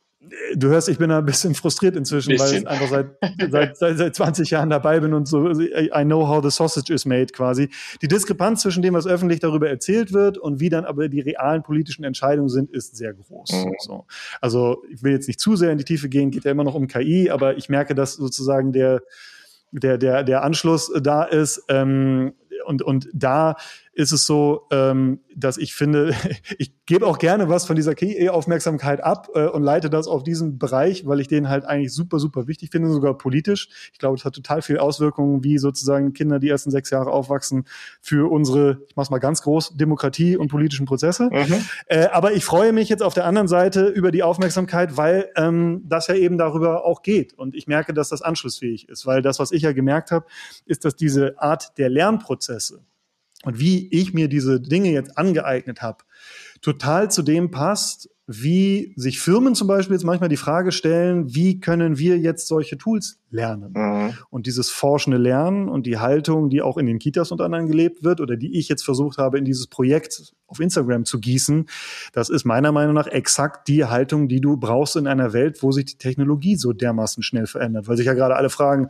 Du hörst, ich bin da ein bisschen frustriert inzwischen, bisschen. Weil ich einfach seit, seit, seit, seit zwanzig Jahren dabei bin und so, I know how the sausage is made quasi. Die Diskrepanz zwischen dem, was öffentlich darüber erzählt wird und wie dann aber die realen politischen Entscheidungen sind, ist sehr groß. Mhm. So. Also ich will jetzt nicht zu sehr in die Tiefe gehen, geht ja immer noch um K I, aber ich merke, dass sozusagen der, der, der, der Anschluss da ist, ähm, und, und da ist es so, ähm, dass ich finde, ich gebe auch gerne was von dieser K I-Aufmerksamkeit ab äh, und leite das auf diesen Bereich, weil ich den halt eigentlich super, super wichtig finde, sogar politisch. Ich glaube, das hat total viel Auswirkungen, wie sozusagen Kinder, die ersten sechs Jahre aufwachsen, für unsere, ich mach's mal ganz groß, Demokratie und politischen Prozesse. Mhm. Äh, aber ich freue mich jetzt auf der anderen Seite über die Aufmerksamkeit, weil ähm, das ja eben darüber auch geht. Und ich merke, dass das anschlussfähig ist, weil das, was ich ja gemerkt habe, ist, dass diese Art der Lernprozesse und wie ich mir diese Dinge jetzt angeeignet habe, total zu dem passt, wie sich Firmen zum Beispiel jetzt manchmal die Frage stellen, wie können wir jetzt solche Tools lernen? Mhm. Und dieses forschende Lernen und die Haltung, die auch in den Kitas unter anderem gelebt wird oder die ich jetzt versucht habe, in dieses Projekt auf Instagram zu gießen, das ist meiner Meinung nach exakt die Haltung, die du brauchst in einer Welt, wo sich die Technologie so dermaßen schnell verändert. Weil sich ja gerade alle fragen,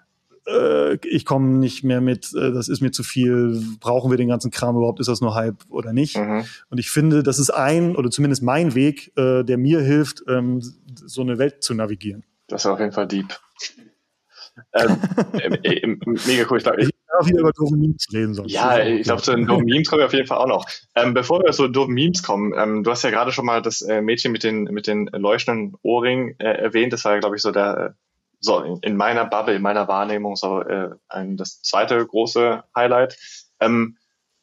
ich komme nicht mehr mit, das ist mir zu viel, brauchen wir den ganzen Kram überhaupt, ist das nur Hype oder nicht? Mhm. Und ich finde, das ist ein, oder zumindest mein Weg, der mir hilft, so eine Welt zu navigieren. Das ist auf jeden Fall deep. ähm, äh, mega cool. Ich glaube, ich darf wieder über doofe Memes reden. Sonst ja, ich glaube, zu den doofen Memes kommen wir auf jeden Fall auch noch. Ähm, bevor wir zu doofen Memes kommen, ähm, du hast ja gerade schon mal das äh, Mädchen mit den mit den leuchtenden Ohrringen äh, erwähnt. Das war ja, glaube ich, so der So, in, in meiner Bubble, in meiner Wahrnehmung so äh, ein, das zweite große Highlight. Ähm,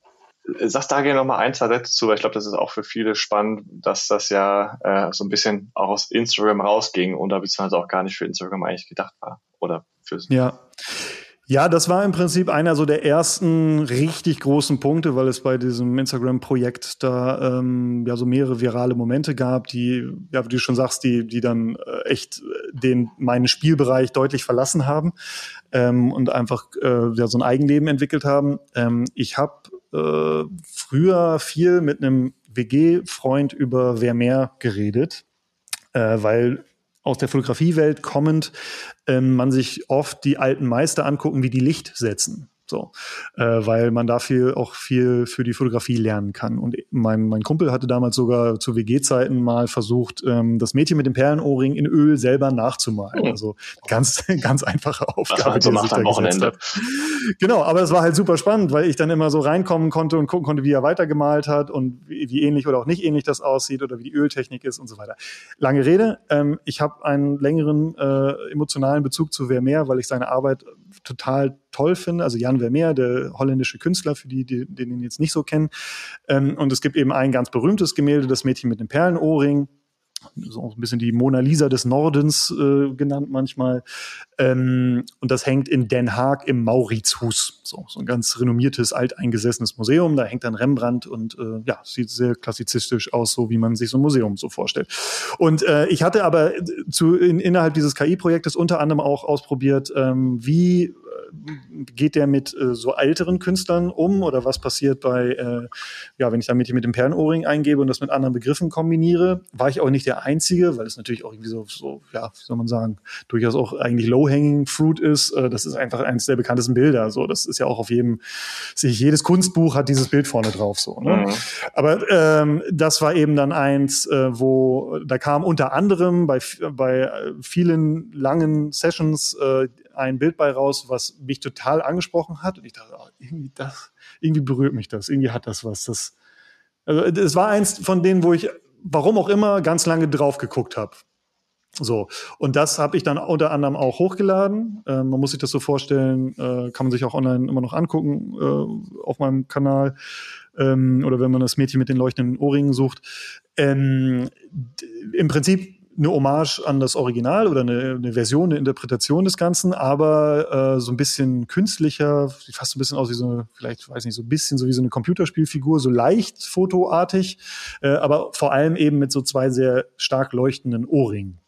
sagst da gerne noch mal ein, zwei Sätze zu, weil ich glaube, das ist auch für viele spannend, dass das ja äh, so ein bisschen auch aus Instagram rausging und da beziehungsweise auch gar nicht für Instagram eigentlich gedacht war. Oder fürs Ja. Ja, das war im Prinzip einer so der ersten richtig großen Punkte, weil es bei diesem Instagram-Projekt da ähm, ja so mehrere virale Momente gab, die, ja, wie du schon sagst, die die dann äh, echt den meinen Spielbereich deutlich verlassen haben ähm, und einfach äh, ja so ein Eigenleben entwickelt haben. Ähm, ich habe äh, früher viel mit einem W G-Freund über Wer mehr geredet, äh, weil aus der Fotografiewelt kommend, ähm, man sich oft die alten Meister angucken, wie die Licht setzen. So, äh, weil man da viel, auch viel für die Fotografie lernen kann. Und mein, mein Kumpel hatte damals sogar zu W G-Zeiten mal versucht, ähm, das Mädchen mit dem Perlenohrring in Öl selber nachzumalen. Mhm. Also ganz, ganz einfache Aufgabe. Was man so macht am Wochenende. Genau, aber es war halt super spannend, weil ich dann immer so reinkommen konnte und gucken konnte, wie er weitergemalt hat und wie, wie ähnlich oder auch nicht ähnlich das aussieht oder wie die Öltechnik ist und so weiter. Lange Rede, ähm, ich habe einen längeren äh, emotionalen Bezug zu Wer mehr, weil ich seine Arbeit total toll finde. Also Jan Vermeer, der holländische Künstler, für die, die, die den jetzt nicht so kennen. Ähm, und es gibt eben ein ganz berühmtes Gemälde, das Mädchen mit dem Perlenohrring. So ein bisschen die Mona Lisa des Nordens äh, genannt manchmal. Ähm, und das hängt in Den Haag im Mauritshuis. So, so ein ganz renommiertes, alteingesessenes Museum. Da hängt dann Rembrandt und äh, ja, sieht sehr klassizistisch aus, so wie man sich so ein Museum so vorstellt. Und äh, ich hatte aber zu, in, innerhalb dieses K I-Projektes unter anderem auch ausprobiert, ähm, wie geht der mit äh, so älteren Künstlern um oder was passiert bei, äh, ja, wenn ich da mit, mit dem Perlenohrring eingebe und das mit anderen Begriffen kombiniere, war ich auch nicht der Einzige, weil es natürlich auch irgendwie so, so, ja, wie soll man sagen, durchaus auch eigentlich low-hanging fruit ist. Äh, das ist einfach eines der bekanntesten Bilder. So, das ist ja auch auf jedem, sich jedes Kunstbuch hat dieses Bild vorne drauf. So, ne? Mhm. Aber ähm, das war eben dann eins, äh, wo da kam unter anderem bei bei vielen langen Sessions äh, ein Bild bei raus, was mich total angesprochen hat. Und ich dachte, oh, irgendwie das, irgendwie berührt mich das, irgendwie hat das was. Das Also es war eins von denen, wo ich, warum auch immer, ganz lange drauf geguckt habe. So, und das habe ich dann unter anderem auch hochgeladen. Äh, man muss sich das so vorstellen, äh, kann man sich auch online immer noch angucken äh, auf meinem Kanal. Ähm, oder wenn man das Mädchen mit den leuchtenden Ohrringen sucht. Ähm, d- Im Prinzip eine Hommage an das Original oder eine, eine Version, eine Interpretation des Ganzen, aber äh, so ein bisschen künstlicher, sieht fast so ein bisschen aus wie so eine, vielleicht, weiß nicht, so ein bisschen so wie so eine Computerspielfigur, so leicht fotoartig, äh, aber vor allem eben mit so zwei sehr stark leuchtenden Ohrringen.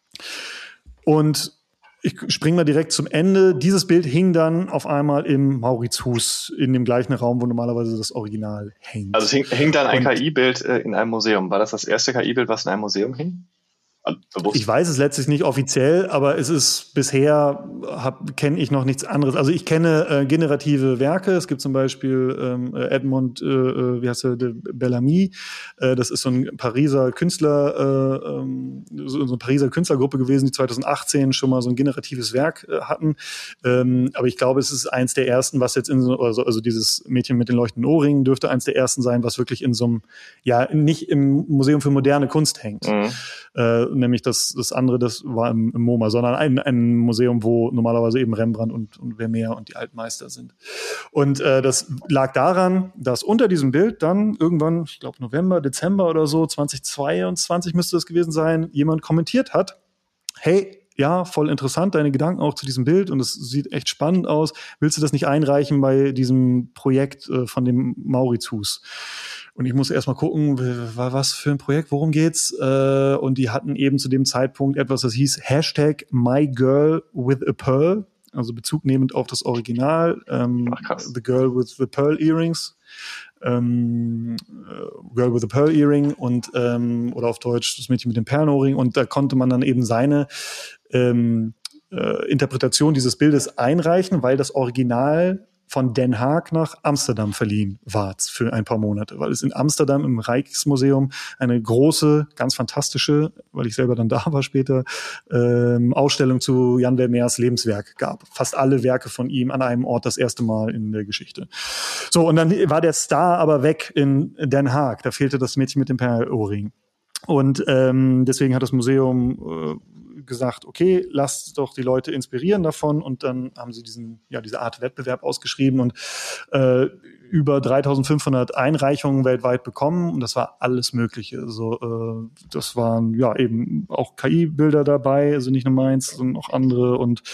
Und ich springe mal direkt zum Ende. Dieses Bild hing dann auf einmal im Mauritshuis, in dem gleichen Raum, wo normalerweise das Original hängt. Also es hing, hing dann ein Und K I-Bild äh, in einem Museum. War das das erste K I-Bild, was in einem Museum hing? Also, bewusst. ich weiß es letztlich nicht offiziell, aber es ist bisher, kenne ich noch nichts anderes. Also ich kenne äh, generative Werke. Es gibt zum Beispiel ähm, Edmond, äh, wie heißt er, de Bellamy. Äh, das ist so ein Pariser Künstler, äh, ähm, so eine Pariser Künstlergruppe gewesen, die zwanzig achtzehn schon mal so ein generatives Werk äh, hatten. Ähm, aber ich glaube, es ist eins der ersten, was jetzt in so, also, also dieses Mädchen mit den leuchtenden Ohrringen dürfte eins der ersten sein, was wirklich in so einem, ja, nicht im Museum für moderne Kunst hängt. Mhm. Äh, nämlich das, das andere, das war im, im MoMA, sondern ein, ein Museum, wo normalerweise eben Rembrandt und, und Vermeer und die Altmeister sind. Und äh, das lag daran, dass unter diesem Bild dann irgendwann, ich glaube November, Dezember oder so, zwanzig zweiundzwanzig müsste das gewesen sein, jemand kommentiert hat, hey, ja, voll interessant, deine Gedanken auch zu diesem Bild und es sieht echt spannend aus. Willst du das nicht einreichen bei diesem Projekt äh, von dem Mauritshuis? Und ich muss erst mal gucken, was für ein Projekt, worum geht's? Äh, und die hatten eben zu dem Zeitpunkt etwas, das hieß Hashtag My Girl with a Pearl, also Bezug nehmend auf das Original, ähm, Ach, krass. The Girl with the Pearl Earrings. Ähm, Girl with a Pearl Earring und ähm, oder auf Deutsch das Mädchen mit dem Perlenohrring, und da konnte man dann eben seine ähm, äh, Interpretation dieses Bildes einreichen, weil das Original von Den Haag nach Amsterdam verliehen war für ein paar Monate, weil es in Amsterdam im Rijksmuseum eine große, ganz fantastische, weil ich selber dann da war später, ähm, Ausstellung zu Jan Vermeers Lebenswerk gab. Fast alle Werke von ihm an einem Ort das erste Mal in der Geschichte. So, und dann war der Star aber weg in Den Haag. Da fehlte das Mädchen mit dem Perlohrring. Und ähm, deswegen hat das Museum äh, gesagt, okay, lasst doch die Leute inspirieren davon, und dann haben sie diesen, ja, diese Art Wettbewerb ausgeschrieben und äh, über dreitausendfünfhundert Einreichungen weltweit bekommen, und das war alles Mögliche. Also äh, das waren ja eben auch K I-Bilder dabei, also nicht nur meins, sondern auch andere, und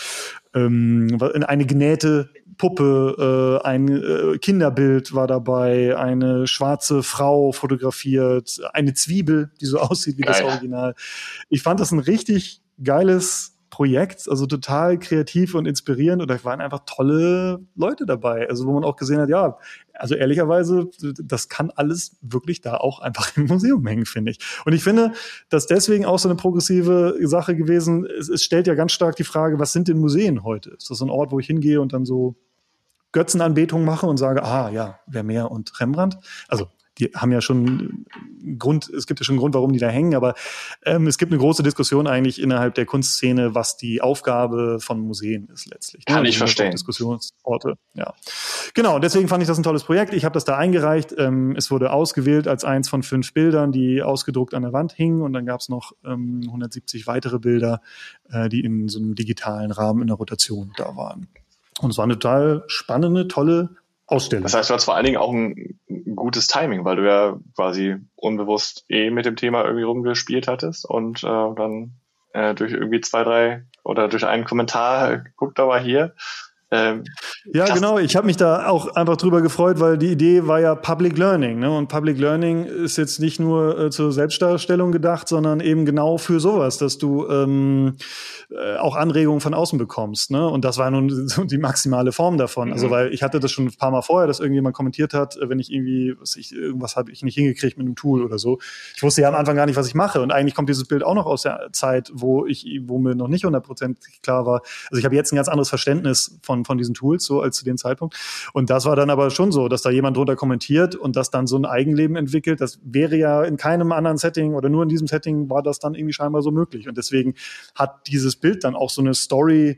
ähm, eine genähte Puppe, äh, ein äh, Kinderbild war dabei, eine schwarze Frau fotografiert, eine Zwiebel, die so aussieht wie Geil. Das Original. Ich fand das ein richtig geiles Projekt, also total kreativ und inspirierend, und da waren einfach tolle Leute dabei, also wo man auch gesehen hat, ja, also ehrlicherweise, das kann alles wirklich da auch einfach im Museum hängen, finde ich. Und ich finde, dass deswegen auch so eine progressive Sache gewesen, es, es stellt ja ganz stark die Frage, was sind denn Museen heute? Ist das so ein Ort, wo ich hingehe und dann so Götzenanbetung mache und sage, ah ja, Vermeer und Rembrandt? Also die haben ja schon einen Grund, es gibt ja schon einen Grund, warum die da hängen, aber ähm, es gibt eine große Diskussion eigentlich innerhalb der Kunstszene, was die Aufgabe von Museen ist letztlich. Kann ne? ich verstehen. Diskussionsorte, ja. Genau, deswegen fand ich das ein tolles Projekt. Ich habe das da eingereicht. Ähm, es wurde ausgewählt als eins von fünf Bildern, die ausgedruckt an der Wand hingen, und dann gab es noch ähm, hundertsiebzig weitere Bilder, äh, die in so einem digitalen Rahmen in der Rotation da waren. Und es war eine total spannende, tolle Ausstellung. Das heißt, du hast vor allen Dingen auch ein gutes Timing, weil du ja quasi unbewusst eh mit dem Thema irgendwie rumgespielt hattest und äh, dann äh, durch irgendwie zwei, drei oder durch einen Kommentar, guck da mal hier. Ähm, ja, krass. Genau. Ich habe mich da auch einfach drüber gefreut, weil die Idee war ja Public Learning, ne? Und Public Learning ist jetzt nicht nur äh, zur Selbstdarstellung gedacht, sondern eben genau für sowas, dass du ähm, äh, auch Anregungen von außen bekommst, ne? Und das war nun so die maximale Form davon. Mhm. Also, weil ich hatte das schon ein paar Mal vorher, dass irgendjemand kommentiert hat, wenn ich irgendwie, was ich, irgendwas habe ich nicht hingekriegt mit einem Tool oder so. Ich wusste ja am Anfang gar nicht, was ich mache. Und eigentlich kommt dieses Bild auch noch aus der Zeit, wo ich, wo mir noch nicht hundert Prozent klar war. Also ich habe jetzt ein ganz anderes Verständnis von von diesen Tools, so als zu dem Zeitpunkt. Und das war dann aber schon so, dass da jemand drunter kommentiert und das dann so ein Eigenleben entwickelt. Das wäre ja in keinem anderen Setting oder nur in diesem Setting war das dann irgendwie scheinbar so möglich. Und deswegen hat dieses Bild dann auch so eine Story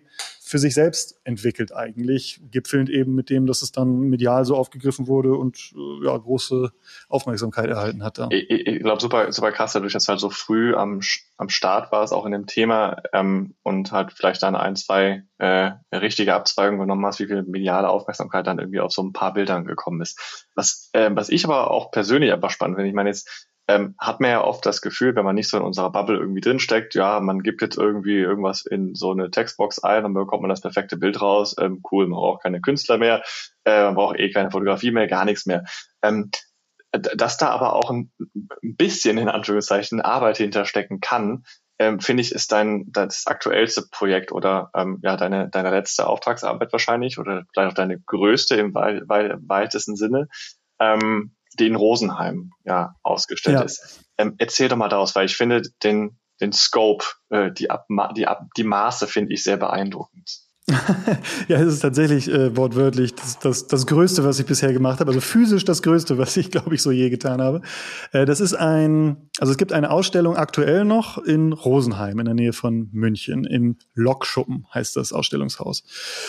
für sich selbst entwickelt eigentlich, gipfelnd eben mit dem, dass es dann medial so aufgegriffen wurde und äh, ja, große Aufmerksamkeit erhalten hat. Da. Ich, ich glaube, super, super krass, dadurch, dass halt so früh am, am Start war es auch in dem Thema ähm, und halt vielleicht dann ein, zwei äh, richtige Abzweigungen genommen hast, wie viel mediale Aufmerksamkeit dann irgendwie auf so ein paar Bildern gekommen ist. Was, äh, was ich aber auch persönlich einfach spannend finde, ich meine jetzt, ähm, hat man ja oft das Gefühl, wenn man nicht so in unserer Bubble irgendwie drinsteckt, ja, man gibt jetzt irgendwie irgendwas in so eine Textbox ein, dann bekommt man das perfekte Bild raus, ähm, cool, man braucht keine Künstler mehr, äh, man braucht eh keine Fotografie mehr, gar nichts mehr. Ähm, dass da aber auch ein bisschen, in Anführungszeichen, Arbeit hinterstecken kann, ähm, finde ich, ist dein das aktuellste Projekt oder ähm, ja deine deine letzte Auftragsarbeit wahrscheinlich oder vielleicht auch deine größte im wei- wei- weitesten Sinne, ähm, die in Rosenheim ja ausgestellt Ja. ist. Ähm, erzähl doch mal daraus, weil ich finde den den Scope, äh, die Abma- die Ab- die Maße finde ich sehr beeindruckend. Ja, es ist tatsächlich äh, wortwörtlich das, das, das Größte, was ich bisher gemacht habe. Also physisch das Größte, was ich, glaube ich, so je getan habe. Äh, das ist ein, also es gibt eine Ausstellung aktuell noch in Rosenheim in der Nähe von München. Im Lokschuppen heißt das Ausstellungshaus.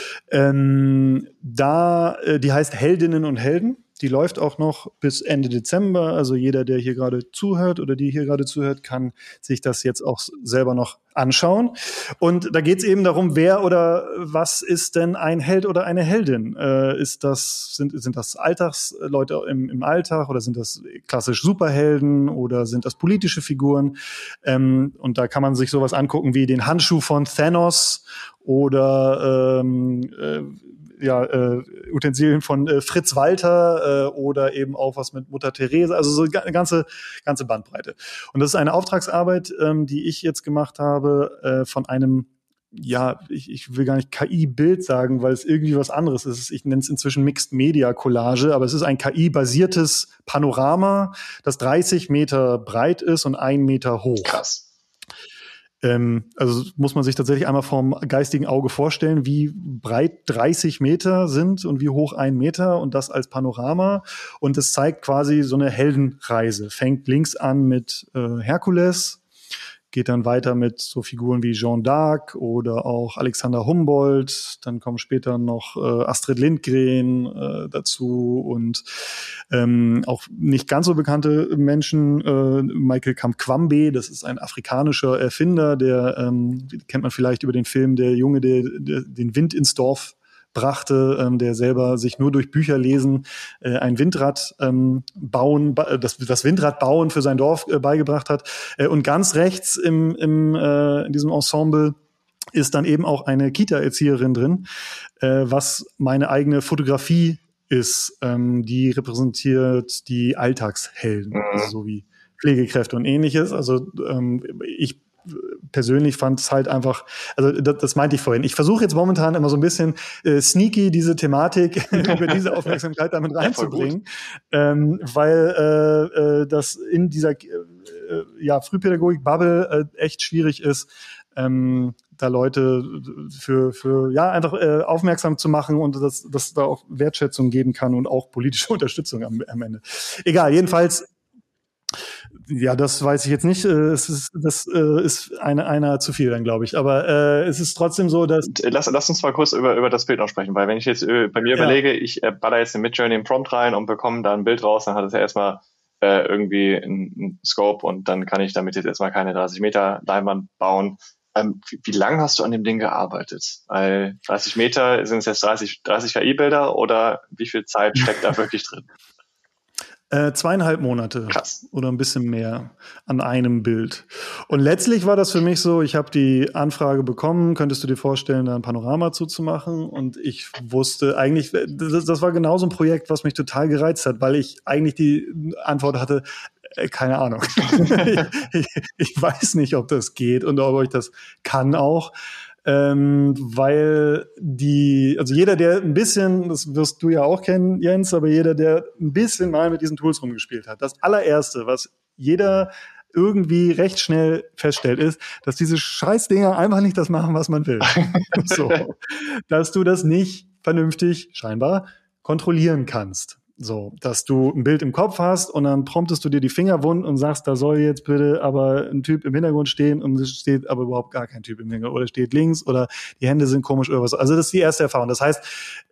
Ähm, da, äh, die heißt Heldinnen und Helden. Die läuft auch noch bis Ende Dezember. Also jeder, der hier gerade zuhört oder die hier gerade zuhört, kann sich das jetzt auch selber noch anschauen. Und da geht es eben darum, wer oder was ist denn ein Held oder eine Heldin? Äh, ist das, sind, sind das Alltagsleute im, im Alltag oder sind das klassisch Superhelden oder sind das politische Figuren? Ähm, und da kann man sich sowas angucken wie den Handschuh von Thanos oder ähm, äh, ja, äh, Utensilien von äh, Fritz Walter äh, oder eben auch was mit Mutter Therese, also so eine ganze, ganze Bandbreite. Und das ist eine Auftragsarbeit, ähm, die ich jetzt gemacht habe äh, von einem, ja, ich, ich will gar nicht K I-Bild sagen, weil es irgendwie was anderes ist. Ich nenne es inzwischen Mixed Media Collage, aber es ist ein K I-basiertes Panorama, das dreißig Meter breit ist und ein Meter hoch. Krass. Ähm, also muss man sich tatsächlich einmal vom geistigen Auge vorstellen, wie breit dreißig Meter sind und wie hoch ein Meter und das als Panorama. Und es zeigt quasi so eine Heldenreise. Fängt links an mit äh, Herkules, geht dann weiter mit so Figuren wie Jeanne d'Arc oder auch Alexander Humboldt. Dann kommen später noch äh, Astrid Lindgren äh, dazu und ähm, auch nicht ganz so bekannte Menschen. Äh, Michael Kamkwambe, das ist ein afrikanischer Erfinder, der ähm, kennt man vielleicht über den Film Der Junge, der, der den Wind ins Dorf brachte, ähm, der selber sich nur durch Bücher lesen äh, ein Windrad ähm, bauen, ba- das, das Windrad bauen für sein Dorf äh, beigebracht hat. Äh, und ganz rechts im, im äh, in diesem Ensemble ist dann eben auch eine Kita-Erzieherin drin, äh, was meine eigene Fotografie ist. Ähm, die repräsentiert die Alltagshelden, Mhm. also so wie Pflegekräfte und ähnliches. Also ähm, ich persönlich fand es halt einfach, also das, das meinte ich vorhin. Ich versuche jetzt momentan immer so ein bisschen äh, sneaky diese Thematik über diese Aufmerksamkeit damit reinzubringen, ja, ähm, weil äh, äh, das in dieser äh, ja, Frühpädagogik-Bubble äh, echt schwierig ist, ähm, da Leute für für ja einfach äh, aufmerksam zu machen und dass dass da auch Wertschätzung geben kann und auch politische Unterstützung am, am Ende. Egal, jedenfalls. Ja, das weiß ich jetzt nicht. Es ist, das äh, ist eine, einer zu viel dann, glaube ich. Aber äh, es ist trotzdem so, dass... Lass, lass uns mal kurz über, über das Bild noch sprechen, weil wenn ich jetzt äh, bei mir Ja. überlege, ich äh, baller jetzt den Midjourney im Prompt rein und bekomme da ein Bild raus, dann hat es ja erstmal äh, irgendwie einen, einen Scope und dann kann ich damit jetzt erstmal keine dreißig Meter Leinwand bauen. Ähm, wie, wie lange hast du an dem Ding gearbeitet? Weil dreißig Meter, sind es jetzt dreißig, dreißig K I-Bilder oder wie viel Zeit steckt da wirklich drin? Äh, zweieinhalb Monate. Krass. Oder ein bisschen mehr an einem Bild. Und letztlich war das für mich so, ich habe die Anfrage bekommen, könntest du dir vorstellen, da ein Panorama zuzumachen? Und ich wusste eigentlich, das, das war genau so ein Projekt, was mich total gereizt hat, weil ich eigentlich die Antwort hatte, äh, keine Ahnung. ich, ich weiß nicht, ob das geht und ob ich das kann auch. Ähm, weil die, also jeder, der ein bisschen, das wirst du ja auch kennen, Jens, aber jeder, der ein bisschen mal mit diesen Tools rumgespielt hat, das allererste, was jeder irgendwie recht schnell feststellt, ist, dass diese Scheißdinger einfach nicht das machen, was man will. So, dass du das nicht vernünftig, scheinbar, kontrollieren kannst. So, dass du ein Bild im Kopf hast und dann promptest du dir die Finger wund und sagst, da soll jetzt bitte aber ein Typ im Hintergrund stehen und es steht aber überhaupt gar kein Typ im Hintergrund oder steht links oder die Hände sind komisch oder was. Also das ist die erste Erfahrung. Das heißt,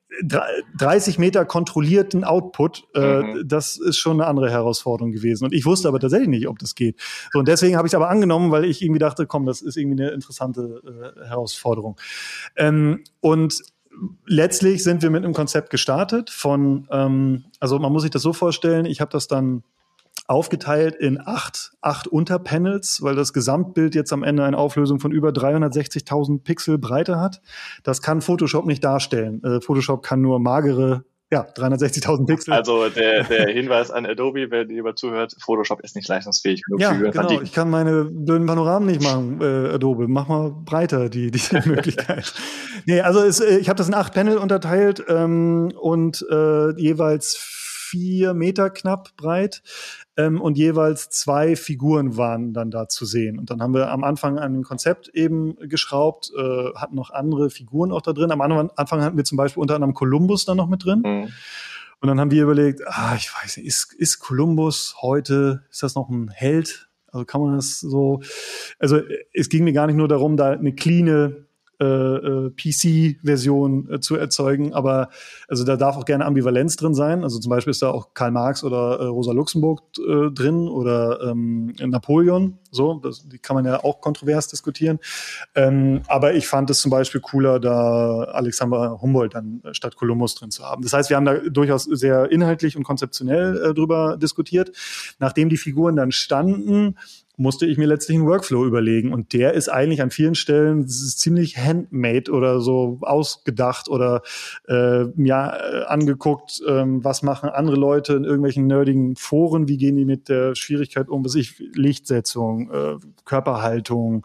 dreißig Meter kontrollierten Output, äh, mhm. das ist schon eine andere Herausforderung gewesen. Und ich wusste aber tatsächlich nicht, ob das geht. So, und deswegen habe ich es aber angenommen, weil ich irgendwie dachte, komm, das ist irgendwie eine interessante äh, Herausforderung. Ähm, und letztlich sind wir mit einem Konzept gestartet von, ähm, also man muss sich das so vorstellen, ich habe das dann aufgeteilt in acht, acht Unterpanels, weil das Gesamtbild jetzt am Ende eine Auflösung von über dreihundertsechzigtausend Pixel Breite hat. Das kann Photoshop nicht darstellen. Äh, Photoshop kann nur magere, ja, dreihundertsechzigtausend Pixel. Also der, der Hinweis an Adobe, wer lieber zuhört, Photoshop ist nicht leistungsfähig genug ja, für genau. Verdienen. Ich kann meine blöden Panoramen nicht machen, äh, Adobe. Mach mal breiter die, die Möglichkeit. Nee, also es, ich habe das in acht Panel unterteilt ähm, und äh, jeweils vier Meter knapp breit ähm, und jeweils zwei Figuren waren dann da zu sehen. Und dann haben wir am Anfang an ein Konzept eben geschraubt, äh, hatten noch andere Figuren auch da drin. Am Anfang hatten wir zum Beispiel unter anderem Kolumbus da noch mit drin. Mhm. Und dann haben wir überlegt, ah, ich weiß nicht, ist, ist Kolumbus heute, ist das noch ein Held? Also kann man das so, also es ging mir gar nicht nur darum, da eine cleane Äh, P C-Version äh, zu erzeugen, aber also da darf auch gerne Ambivalenz drin sein. Also zum Beispiel ist da auch Karl Marx oder äh, Rosa Luxemburg äh, drin oder ähm, Napoleon. So, das, die kann man ja auch kontrovers diskutieren. Ähm, aber ich fand es zum Beispiel cooler, da Alexander Humboldt dann äh, statt Kolumbus drin zu haben. Das heißt, wir haben da durchaus sehr inhaltlich und konzeptionell äh, drüber diskutiert. Nachdem die Figuren dann standen, musste ich mir letztlich einen Workflow überlegen. Und der ist eigentlich an vielen Stellen ziemlich handmade oder so ausgedacht oder äh, ja äh, angeguckt, ähm, was machen andere Leute in irgendwelchen nerdigen Foren, wie gehen die mit der Schwierigkeit um, was ich, Lichtsetzung, äh, Körperhaltung,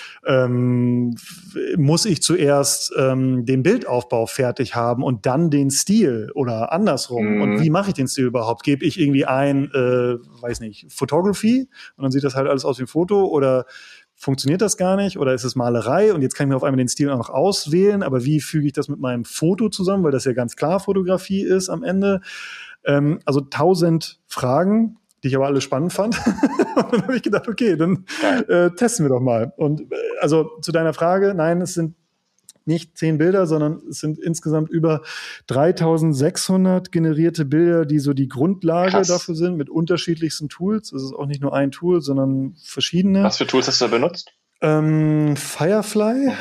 ähm, muss ich zuerst ähm, den Bildaufbau fertig haben und dann den Stil oder andersrum. Mhm. Und wie mache ich den Stil überhaupt? Gebe ich irgendwie ein, äh, weiß nicht, Photography und dann sieht das halt alles aus wie ein Foto oder funktioniert das gar nicht oder ist es Malerei und jetzt kann ich mir auf einmal den Stil auch noch auswählen, aber wie füge ich das mit meinem Foto zusammen, weil das ja ganz klar Fotografie ist am Ende. Ähm, also tausend Fragen, die ich aber alle spannend fand. Und dann habe ich gedacht, okay, dann äh, testen wir doch mal. Und äh, also zu deiner Frage, nein, es sind nicht zehn Bilder, sondern es sind insgesamt über dreitausendsechshundert generierte Bilder, die so die Grundlage Krass. Dafür sind, mit unterschiedlichsten Tools. Es ist auch nicht nur ein Tool, sondern verschiedene. Was für Tools hast du da benutzt? Ähm, Firefly,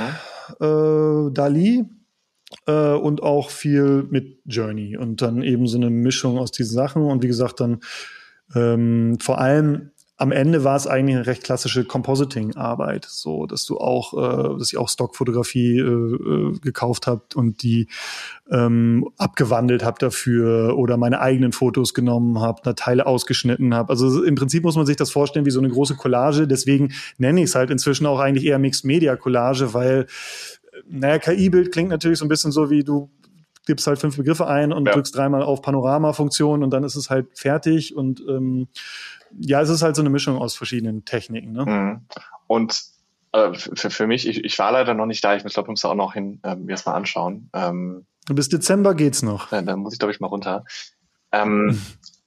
äh, Dali, äh, und auch viel mit Journey. Und dann eben so eine Mischung aus diesen Sachen. Und wie gesagt, dann ähm, vor allem am Ende war es eigentlich eine recht klassische Compositing-Arbeit, so dass du auch, äh, dass ich auch Stockfotografie äh, äh, gekauft habe und die ähm, abgewandelt habe dafür oder meine eigenen Fotos genommen habe, da Teile ausgeschnitten habe. Also im Prinzip muss man sich das vorstellen wie so eine große Collage. Deswegen nenne ich es halt inzwischen auch eigentlich eher Mixed-Media-Collage, weil, naja, K I-Bild klingt natürlich so ein bisschen so wie du gibst halt fünf Begriffe ein und ja. drückst dreimal auf Panorama-Funktion und dann ist es halt fertig und ähm, ja, es ist halt so eine Mischung aus verschiedenen Techniken. Ne? Mhm. Und äh, für, für mich, ich, ich war leider noch nicht da, ich glaube, ich muss da auch noch hin, äh, mir das mal anschauen. Ähm, Bis Dezember geht's noch. Dann, dann muss ich, glaube ich, mal runter. Ähm,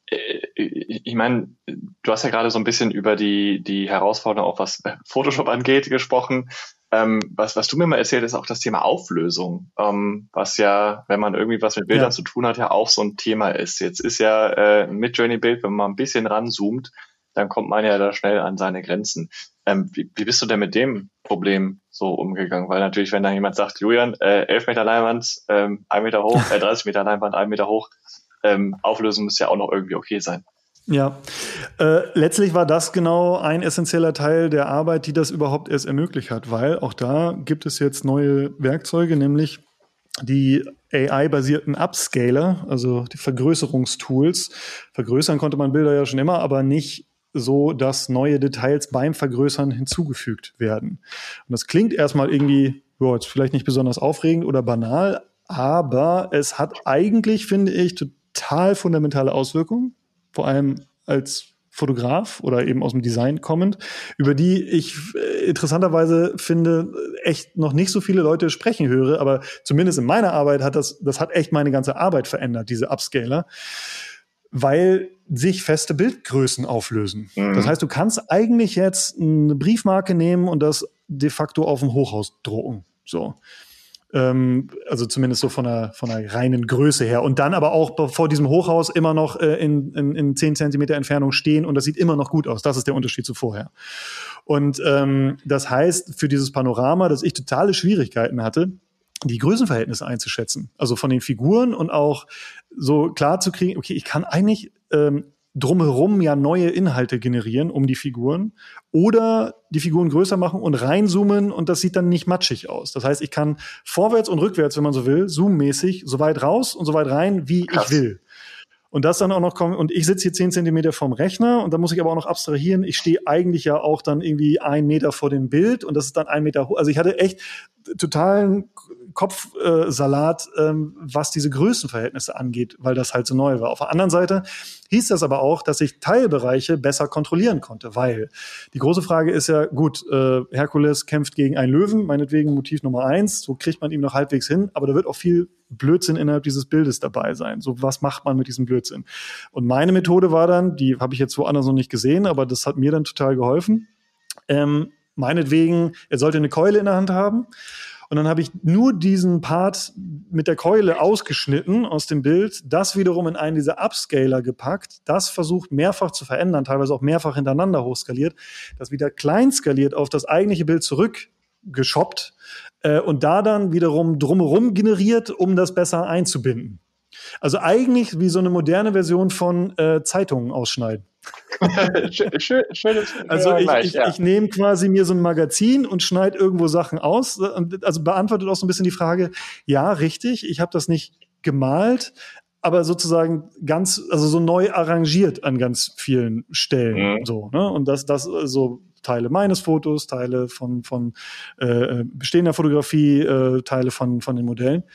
ich ich meine, du hast ja gerade so ein bisschen über die, die Herausforderung, auch was Photoshop angeht, gesprochen. Ähm, was, was du mir mal erzählt, ist auch das Thema Auflösung, ähm, was ja, wenn man irgendwie was mit Bildern ja. zu tun hat, ja auch so ein Thema ist. Jetzt ist ja äh, ein Midjourney-Bild, wenn man mal ein bisschen ranzoomt, dann kommt man ja da schnell an seine Grenzen. Ähm, wie, wie bist du denn mit dem Problem so umgegangen? Weil natürlich, wenn da jemand sagt, Julian, äh, elf Meter Leinwand, ähm, ein Meter hoch, äh, dreißig Meter Leinwand, ein Meter hoch, ähm, Auflösung muss ja auch noch irgendwie okay sein. Ja, äh, letztlich war das genau ein essentieller Teil der Arbeit, die das überhaupt erst ermöglicht hat, weil auch da gibt es jetzt neue Werkzeuge, nämlich die A I-basierten Upscaler, also die Vergrößerungstools. Vergrößern konnte man Bilder ja schon immer, aber nicht so, dass neue Details beim Vergrößern hinzugefügt werden. Und das klingt erstmal irgendwie, ja, jetzt vielleicht nicht besonders aufregend oder banal, aber es hat eigentlich, finde ich, total fundamentale Auswirkungen. Vor allem als Fotograf oder eben aus dem Design kommend, über die ich äh, interessanterweise finde, echt noch nicht so viele Leute sprechen höre, aber zumindest in meiner Arbeit hat das, das hat echt meine ganze Arbeit verändert, diese Upscaler. weil sich feste Bildgrößen auflösen. Mhm. Das heißt, du kannst eigentlich jetzt eine Briefmarke nehmen und das de facto auf dem Hochhaus drucken. So. Ähm, also zumindest so von der, von der reinen Größe her. Und dann aber auch vor diesem Hochhaus immer noch äh, in, in, in zehn Zentimeter Entfernung stehen und das sieht immer noch gut aus. Das ist der Unterschied zu vorher. Und ähm, das heißt, für dieses Panorama, dass ich totale Schwierigkeiten hatte, die Größenverhältnisse einzuschätzen. Also von den Figuren und auch so klar zu kriegen, okay, ich kann eigentlich ähm, drumherum ja neue Inhalte generieren um die Figuren oder die Figuren größer machen und reinzoomen und das sieht dann nicht matschig aus. Das heißt, ich kann vorwärts und rückwärts, wenn man so will, zoommäßig so weit raus und so weit rein, wie Krass. ich will. Und das dann auch noch kommen, und ich sitze hier zehn Zentimeter vom Rechner und da muss ich aber auch noch abstrahieren. Ich stehe eigentlich ja auch dann irgendwie einen Meter vor dem Bild und das ist dann ein Meter hoch. Also ich hatte echt totalen Kopfsalat, äh, ähm, was diese Größenverhältnisse angeht, weil das halt so neu war. Auf der anderen Seite hieß das aber auch, dass ich Teilbereiche besser kontrollieren konnte, weil die große Frage ist ja, gut, äh, Herkules kämpft gegen einen Löwen, meinetwegen Motiv Nummer eins, so kriegt man ihn noch halbwegs hin, aber da wird auch viel Blödsinn innerhalb dieses Bildes dabei sein. So, was macht man mit diesem Blödsinn? Und meine Methode war dann, die habe ich jetzt woanders noch nicht gesehen, aber das hat mir dann total geholfen, ähm, meinetwegen, er sollte eine Keule in der Hand haben. Und dann habe ich nur diesen Part mit der Keule ausgeschnitten aus dem Bild, das wiederum in einen dieser Upscaler gepackt, das versucht mehrfach zu verändern, teilweise auch mehrfach hintereinander hochskaliert, das wieder klein skaliert auf das eigentliche Bild zurückgeschoppt äh, und da dann wiederum drumherum generiert, um das besser einzubinden. Also eigentlich wie so eine moderne Version von äh, Zeitungen ausschneiden. schön, schönes, also ich, gleich, ich, ja. ich nehme quasi mir so ein Magazin und schneide irgendwo Sachen aus. Also beantwortet auch so ein bisschen die Frage, ja, richtig, ich habe das nicht gemalt, aber sozusagen ganz, also so neu arrangiert an ganz vielen Stellen. Mhm. So, ne? Und das, das so Teile meines Fotos, Teile von, von äh, bestehender Fotografie, äh, Teile von, von den Modellen.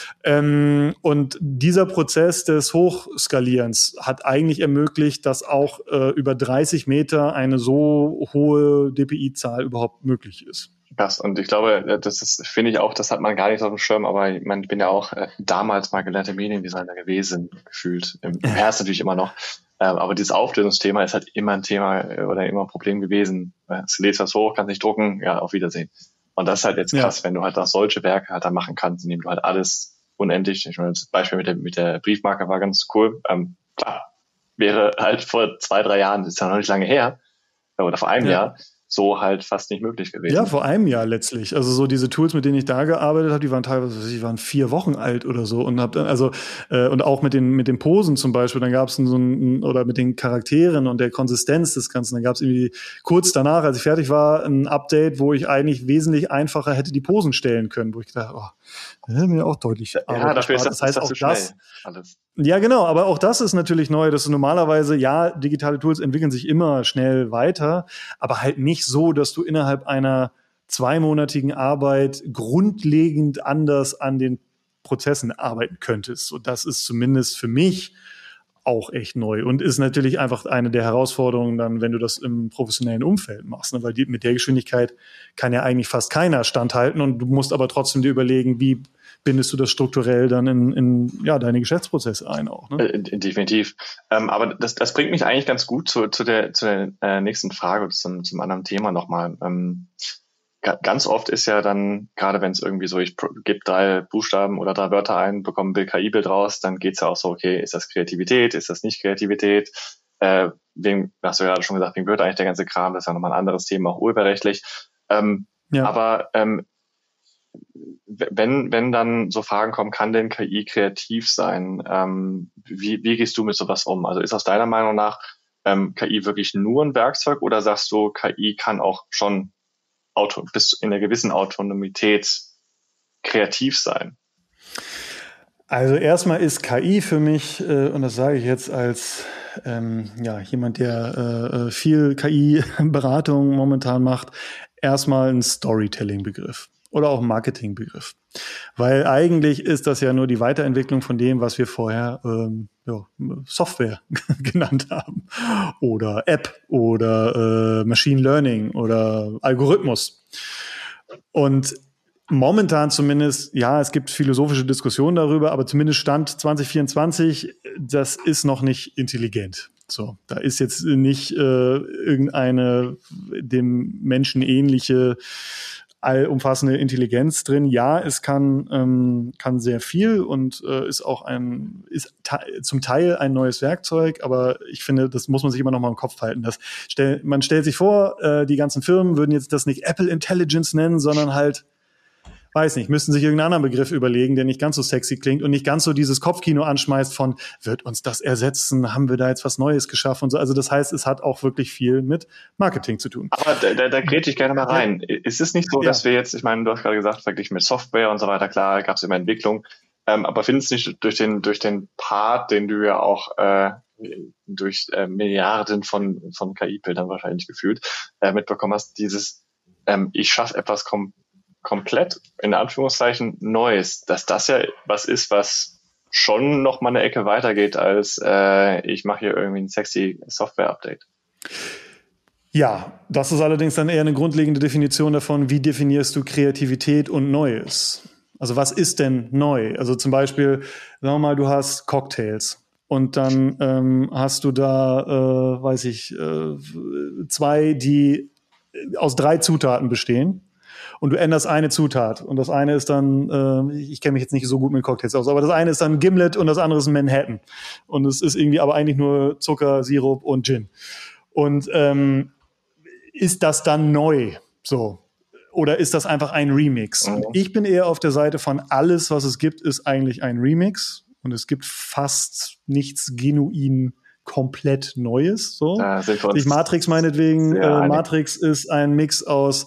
Ähm, und dieser Prozess des Hochskalierens hat eigentlich ermöglicht, dass auch äh, über dreißig Meter eine so hohe D P I-Zahl überhaupt möglich ist. Krass. Und ich glaube, das ist, finde ich auch, das hat man gar nicht auf dem Schirm, aber ich, meine, ich bin ja auch äh, damals mal gelernter Mediendesigner gewesen, gefühlt. Im Herz natürlich immer noch. Ähm, aber dieses Auflösungsthema ist halt immer ein Thema äh, oder immer ein Problem gewesen. Es lädst was hoch, kannst nicht drucken, ja, auf Wiedersehen. Und das ist halt jetzt krass, ja. Wenn du halt auch solche Werke halt da machen kannst, indem du halt alles unendlich, ich meine, das Beispiel mit der, mit der Briefmarke war ganz cool. Ähm, klar, wäre halt vor zwei, drei Jahren, das ist ja noch nicht lange her, oder vor einem ja. Jahr, so halt fast nicht möglich gewesen. Ja, vor einem Jahr letztlich. Also so diese Tools, mit denen ich da gearbeitet habe, die waren teilweise, die waren vier Wochen alt oder so und hab dann, also äh, und auch mit den mit den Posen zum Beispiel, dann gab es so ein, oder mit den Charakteren und der Konsistenz des Ganzen, dann gab es irgendwie kurz danach, als ich fertig war, ein Update, wo ich eigentlich wesentlich einfacher hätte die Posen stellen können, wo ich gedacht, oh, das hätte mir auch deutlich. Ja, dafür ist das, das heißt das auch zu schnell, das. Alles. Ja, genau, aber auch das ist natürlich neu, dass du normalerweise, ja, digitale Tools entwickeln sich immer schnell weiter, aber halt nicht so, dass du innerhalb einer zweimonatigen Arbeit grundlegend anders an den Prozessen arbeiten könntest. Und das ist zumindest für mich auch echt neu und ist natürlich einfach eine der Herausforderungen dann, wenn du das im professionellen Umfeld machst, ne? Weil die, mit der Geschwindigkeit kann ja eigentlich fast keiner standhalten und du musst aber trotzdem dir überlegen, wie bindest du das strukturell dann in, in ja, deine Geschäftsprozesse ein auch. Ne? Äh, definitiv. Ähm, aber das, das bringt mich eigentlich ganz gut zu, zu der, zu der äh, nächsten Frage, zum, zum anderen Thema nochmal. Ähm, g- ganz oft ist ja dann, gerade wenn es irgendwie so, ich gebe drei Buchstaben oder drei Wörter ein, bekomme ein Bild, K I-Bild raus, dann geht's ja auch so, okay, ist das Kreativität, ist das nicht Kreativität? Äh, wem, hast du ja gerade schon gesagt, wem gehört eigentlich der ganze Kram? Das ist ja nochmal ein anderes Thema, auch urheberrechtlich. Ähm, ja. Aber ähm, Wenn, wenn dann so Fragen kommen, kann denn K I kreativ sein? Ähm, wie, wie gehst du mit sowas um? Also ist aus deiner Meinung nach ähm, K I wirklich nur ein Werkzeug oder sagst du, K I kann auch schon auto, bis in einer gewissen Autonomität kreativ sein? Also erstmal ist K I für mich, äh, und das sage ich jetzt als ähm, ja jemand, der äh, viel K I-Beratung momentan macht, erstmal ein Storytelling-Begriff. Oder auch Marketingbegriff. Weil eigentlich ist das ja nur die Weiterentwicklung von dem, was wir vorher ähm, ja, Software genannt haben. Oder App oder äh, Machine Learning oder Algorithmus. Und Momentan zumindest, ja, es gibt philosophische Diskussionen darüber, aber zumindest Stand zwanzig vierundzwanzig, das ist noch nicht intelligent. So, da ist jetzt nicht äh, irgendeine dem Menschen ähnliche allumfassende Intelligenz drin. Ja, es kann ähm, kann sehr viel und äh, ist auch ein ist te- zum Teil ein neues Werkzeug, aber ich finde, das muss man sich immer noch mal im Kopf halten. Das stell, man stellt sich vor, äh, die ganzen Firmen würden jetzt das nicht Apple Intelligence nennen, sondern halt, weiß nicht, müssten sich irgendeinen anderen Begriff überlegen, der nicht ganz so sexy klingt und nicht ganz so dieses Kopfkino anschmeißt von, wird uns das ersetzen, haben wir da jetzt was Neues geschaffen und so. Also das heißt, es hat auch wirklich viel mit Marketing zu tun. Aber da, da, da grätsche ich gerne mal rein. Ja. Ist es nicht so, dass ja. wir jetzt, ich meine, du hast gerade gesagt, verglichen mit Software und so weiter, klar, gab es immer Entwicklung, ähm, aber findest du nicht durch den durch den Part, den du ja auch äh, durch äh, Milliarden von von K I-Bildern wahrscheinlich gefühlt äh, mitbekommen hast, dieses ähm, ich schaffe etwas kom- komplett, in Anführungszeichen, Neues, dass das ja was ist, was schon noch mal eine Ecke weitergeht als äh, ich mache hier irgendwie ein sexy Software-Update. Ja, das ist allerdings dann eher eine grundlegende Definition davon, wie definierst du Kreativität und Neues? Also was ist denn neu? Also zum Beispiel, sagen wir mal, du hast Cocktails und dann ähm, hast du da, äh, weiß ich, äh, zwei, die aus drei Zutaten bestehen. Und du änderst eine Zutat. Und das eine ist dann, äh, ich kenne mich jetzt nicht so gut mit Cocktails aus, aber das eine ist dann Gimlet und das andere ist ein Manhattan. Und es ist irgendwie aber eigentlich nur Zucker, Sirup und Gin. Und ähm, ist das dann neu? So. Oder ist das einfach ein Remix? Und ich bin eher auf der Seite von alles, was es gibt, ist eigentlich ein Remix. Und es gibt fast nichts genuin komplett Neues. So. Da sind wir uns Matrix meinetwegen. Äh, Matrix ist ein Mix aus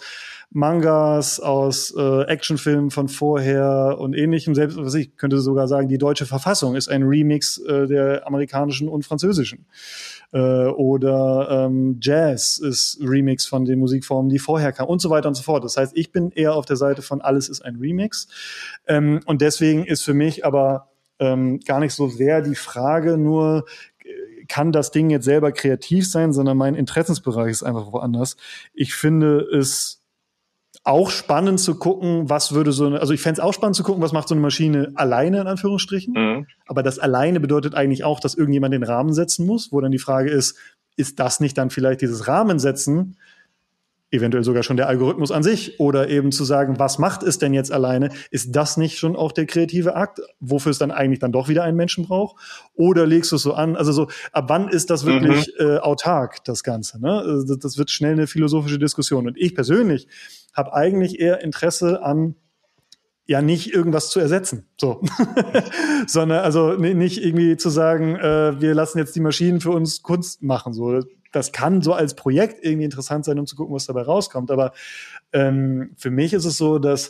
Mangas, aus äh, Actionfilmen von vorher und Ähnlichem. Selbst, was ich könnte sogar sagen, die deutsche Verfassung ist ein Remix äh, der amerikanischen und französischen. Äh, oder ähm, Jazz ist Remix von den Musikformen, die vorher kamen und so weiter und so fort. Das heißt, ich bin eher auf der Seite von alles ist ein Remix. Ähm, und deswegen ist für mich aber ähm, gar nicht so sehr die Frage nur, kann das Ding jetzt selber kreativ sein, sondern mein Interessensbereich ist einfach woanders. Ich finde es auch spannend zu gucken, was würde so eine, also ich fände es auch spannend zu gucken, was macht so eine Maschine alleine, in Anführungsstrichen. Mhm. Aber das alleine bedeutet eigentlich auch, dass irgendjemand den Rahmen setzen muss, wo dann die Frage ist, ist das nicht dann vielleicht dieses Rahmensetzen, eventuell sogar schon der Algorithmus an sich, oder eben zu sagen, was macht es denn jetzt alleine? Ist das nicht schon auch der kreative Akt, wofür es dann eigentlich dann doch wieder einen Menschen braucht? Oder legst du es so an? Also so, ab wann ist das wirklich mhm. äh, autark, das Ganze? Ne? Also das wird schnell eine philosophische Diskussion. Und ich persönlich habe eigentlich eher Interesse an, ja, nicht irgendwas zu ersetzen, so, sondern also nicht irgendwie zu sagen, äh, wir lassen jetzt die Maschinen für uns Kunst machen, so. Das kann so als Projekt irgendwie interessant sein, um zu gucken, was dabei rauskommt. Aber ähm, für mich ist es so, dass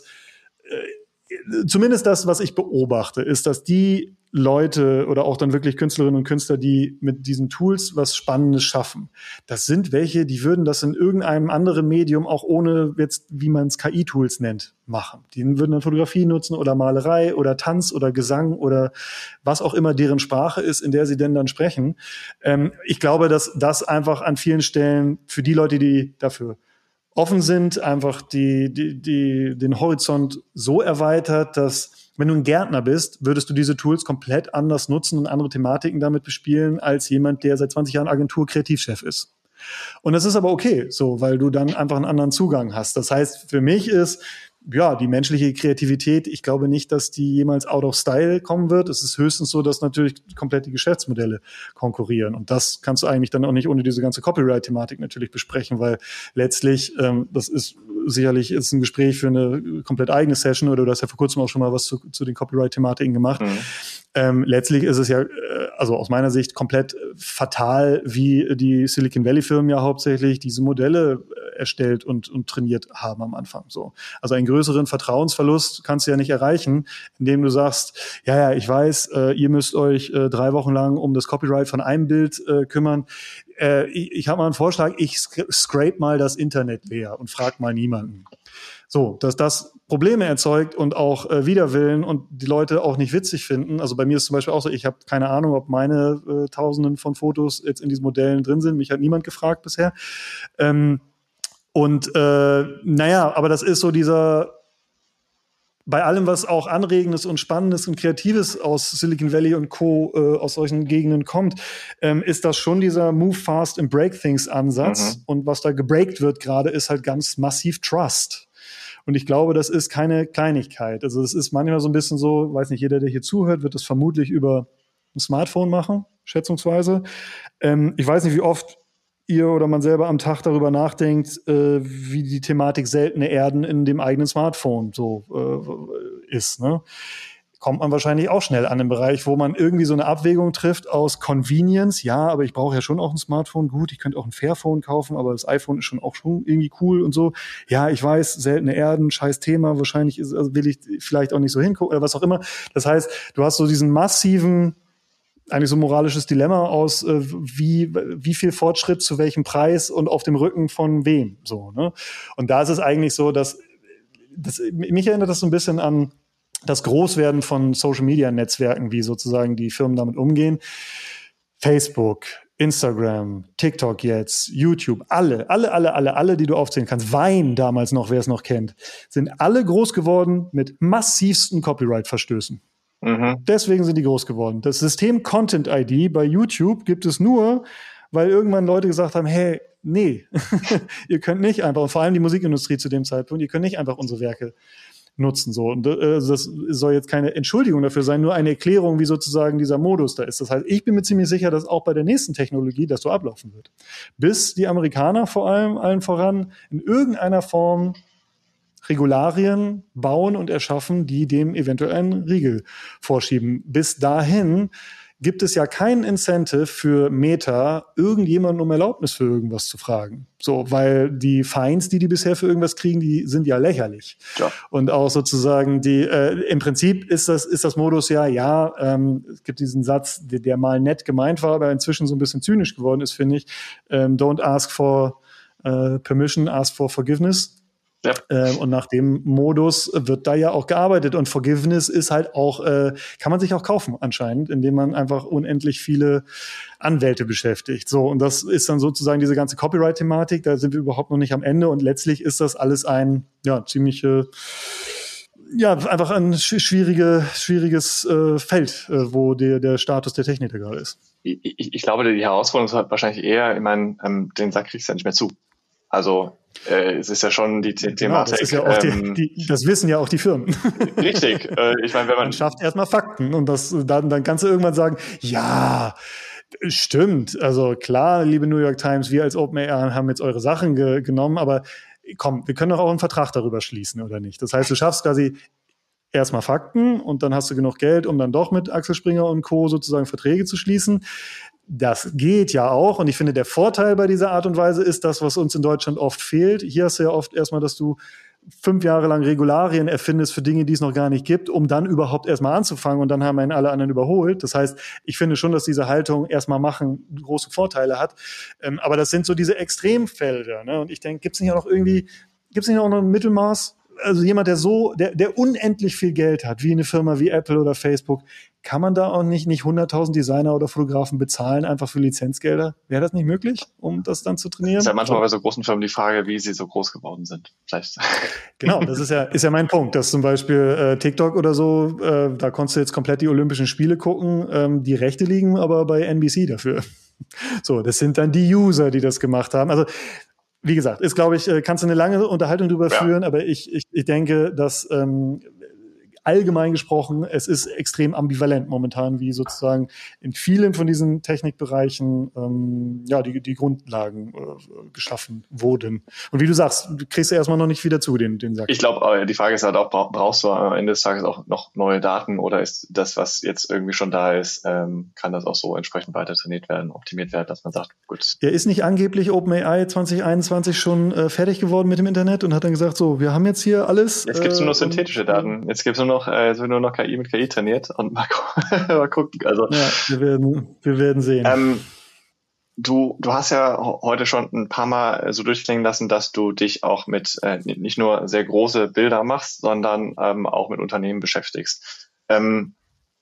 äh, zumindest das, was ich beobachte, ist, dass die Leute oder auch dann wirklich Künstlerinnen und Künstler, die mit diesen Tools was Spannendes schaffen, das sind welche, die würden das in irgendeinem anderen Medium auch ohne jetzt, wie man es K I-Tools nennt, machen. Die würden dann Fotografie nutzen oder Malerei oder Tanz oder Gesang oder was auch immer deren Sprache ist, in der sie denn dann sprechen. Ähm, ich glaube, dass das einfach an vielen Stellen für die Leute, die dafür offen sind, einfach die, die, die, den Horizont so erweitert, dass wenn du ein Gärtner bist, würdest du diese Tools komplett anders nutzen und andere Thematiken damit bespielen, als jemand, der seit zwanzig Jahren Agentur-Kreativchef ist. Und das ist aber okay, so, weil du dann einfach einen anderen Zugang hast. Das heißt, für mich ist, ja, die menschliche Kreativität, ich glaube nicht, dass die jemals out of style kommen wird. Es ist höchstens so, dass natürlich komplett die Geschäftsmodelle konkurrieren. Und das kannst du eigentlich dann auch nicht ohne diese ganze Copyright-Thematik natürlich besprechen, weil letztlich, ähm, das ist sicherlich ist ein Gespräch für eine komplett eigene Session, oder du hast ja vor kurzem auch schon mal was zu, zu den Copyright-Thematiken gemacht. Mhm. Ähm, letztlich ist es ja, äh, also aus meiner Sicht komplett fatal, wie die Silicon Valley-Firmen ja hauptsächlich diese Modelle äh, erstellt und, und trainiert haben am Anfang. So. Also einen größeren Vertrauensverlust kannst du ja nicht erreichen, indem du sagst, ja, ja, ich weiß, äh, ihr müsst euch äh, drei Wochen lang um das Copyright von einem Bild äh, kümmern. Äh, ich ich habe mal einen Vorschlag, ich sc- scrape mal das Internet leer und frag mal niemanden. So, dass das Probleme erzeugt und auch äh, Widerwillen und die Leute auch nicht witzig finden. Also bei mir ist zum Beispiel auch so, ich habe keine Ahnung, ob meine äh, Tausenden von Fotos jetzt in diesen Modellen drin sind. Mich hat niemand gefragt bisher. Ähm, und äh, naja, aber das ist so dieser bei allem, was auch Anregendes und Spannendes und Kreatives aus Silicon Valley und Co., äh, aus solchen Gegenden kommt, ähm, ist das schon dieser Move Fast and Break Things Ansatz. Mhm. Und was da gebreakt wird gerade, ist halt ganz massiv Trust. Und ich glaube, das ist keine Kleinigkeit. Also es ist manchmal so ein bisschen so, weiß nicht, jeder, der hier zuhört, wird das vermutlich über ein Smartphone machen, schätzungsweise. Ähm, ich weiß nicht, wie oft ihr oder man selber am Tag darüber nachdenkt, äh, wie die Thematik seltene Erden in dem eigenen Smartphone so äh, ist, ne? Kommt man wahrscheinlich auch schnell an den Bereich, wo man irgendwie so eine Abwägung trifft aus Convenience. Ja, aber ich brauche ja schon auch ein Smartphone. Gut, ich könnte auch ein Fairphone kaufen, aber das iPhone ist schon auch schon irgendwie cool und so. Ja, ich weiß, seltene Erden, scheiß Thema. Wahrscheinlich ist, also will ich vielleicht auch nicht so hingucken oder was auch immer. Das heißt, du hast so diesen massiven, eigentlich so ein moralisches Dilemma aus, äh, wie, wie viel Fortschritt zu welchem Preis und auf dem Rücken von wem, so, ne? Und da ist es eigentlich so, dass, das, mich erinnert das so ein bisschen an das Großwerden von Social-Media-Netzwerken, wie sozusagen die Firmen damit umgehen. Facebook, Instagram, TikTok jetzt, YouTube, alle, alle, alle, alle, alle, die du aufzählen kannst, Vine damals noch, wer es noch kennt, sind alle groß geworden mit massivsten Copyright-Verstößen. Mhm. Deswegen sind die groß geworden. Das System Content I D bei YouTube gibt es nur, weil irgendwann Leute gesagt haben, hey, nee, ihr könnt nicht einfach, und vor allem die Musikindustrie zu dem Zeitpunkt, ihr könnt nicht einfach unsere Werke nutzen. So. Und äh, das soll jetzt keine Entschuldigung dafür sein, nur eine Erklärung, wie sozusagen dieser Modus da ist. Das heißt, ich bin mir ziemlich sicher, dass auch bei der nächsten Technologie das so ablaufen wird. Bis die Amerikaner vor allem, allen voran, in irgendeiner Form Regularien bauen und erschaffen, die dem eventuell einen Riegel vorschieben. Bis dahin gibt es ja kein Incentive für Meta, irgendjemanden um Erlaubnis für irgendwas zu fragen. So, weil die Fines, die die bisher für irgendwas kriegen, die sind ja lächerlich. Ja. Und auch sozusagen die, äh, im Prinzip ist das, ist das Modus ja, ja, ähm, es gibt diesen Satz, der, der mal nett gemeint war, aber inzwischen so ein bisschen zynisch geworden ist, finde ich. Ähm, don't ask for uh, permission, ask for forgiveness. Ja. Ähm, und nach dem Modus wird da ja auch gearbeitet. Und Forgiveness ist halt auch, äh, kann man sich auch kaufen anscheinend, indem man einfach unendlich viele Anwälte beschäftigt. So, und das ist dann sozusagen diese ganze Copyright-Thematik. Da sind wir überhaupt noch nicht am Ende. Und letztlich ist das alles ein, ja, ziemliche, ja, einfach ein schwierige, schwieriges äh, Feld, äh, wo der, der Status der Technik da gerade ist. Ich, ich, ich glaube, die Herausforderung ist halt wahrscheinlich eher, ich meine, ähm, den Sack kriegst du ja nicht mehr zu. Also, Äh, es ist ja schon die The- genau, Thematik. Das, ist ja auch ähm, die, die, das wissen ja auch die Firmen. Richtig. Äh, ich meine, wenn man, man schafft erstmal Fakten und das dann, dann kannst du irgendwann sagen, ja, stimmt. Also klar, liebe New York Times, wir als OpenAI haben jetzt eure Sachen ge- genommen, aber komm, wir können doch auch einen Vertrag darüber schließen, oder nicht? Das heißt, du schaffst quasi erstmal Fakten und dann hast du genug Geld, um dann doch mit Axel Springer und Co. sozusagen Verträge zu schließen. Das geht ja auch. Und ich finde, der Vorteil bei dieser Art und Weise ist das, was uns in Deutschland oft fehlt. Hier hast du ja oft erstmal, dass du fünf Jahre lang Regularien erfindest für Dinge, die es noch gar nicht gibt, um dann überhaupt erstmal anzufangen und dann haben einen alle anderen überholt. Das heißt, ich finde schon, dass diese Haltung erstmal machen große Vorteile hat. Ähm, aber das sind so diese Extremfelder, ne? Und ich denke, gibt es nicht auch noch irgendwie, gibt es nicht auch noch ein Mittelmaß? Also jemand, der so, der, der unendlich viel Geld hat, wie eine Firma wie Apple oder Facebook, kann man da auch nicht, nicht hunderttausend Designer oder Fotografen bezahlen, einfach für Lizenzgelder? Wäre das nicht möglich, um das dann zu trainieren? Das ist ja manchmal bei so großen Firmen die Frage, wie sie so groß geworden sind. Vielleicht. Genau, das ist ja, ist ja mein Punkt, dass zum Beispiel äh, TikTok oder so, äh, da konntest du jetzt komplett die Olympischen Spiele gucken, ähm, die Rechte liegen aber bei N B C dafür. So, das sind dann die User, die das gemacht haben. Also, wie gesagt, ist, glaube ich, kannst du eine lange Unterhaltung drüber ja. führen, aber ich, ich, ich denke, dass ähm, allgemein gesprochen, es ist extrem ambivalent momentan, wie sozusagen in vielen von diesen Technikbereichen ähm, ja die, die Grundlagen äh, geschaffen wurden. Und wie du sagst, du kriegst du erstmal noch nicht wieder zu, den, den Sack. Ich glaube, die Frage ist halt auch, brauchst du am Ende des Tages auch noch neue Daten oder ist das, was jetzt irgendwie schon da ist, ähm, kann das auch so entsprechend weiter trainiert werden, optimiert werden, dass man sagt, gut. Ja, ist nicht angeblich OpenAI zwanzig einundzwanzig schon äh, fertig geworden mit dem Internet und hat dann gesagt, so, wir haben jetzt hier alles. Jetzt gibt's nur noch äh, synthetische und, Daten. Jetzt gibt's nur noch Äh, jetzt wird nur noch K I mit K I trainiert und mal, gu- mal gucken. Also, ja, wir werden, wir werden sehen. Ähm, du, du hast ja heute schon ein paar Mal so durchklingen lassen, dass du dich auch mit äh, nicht nur sehr große Bilder machst, sondern ähm, auch mit Unternehmen beschäftigst. Ähm,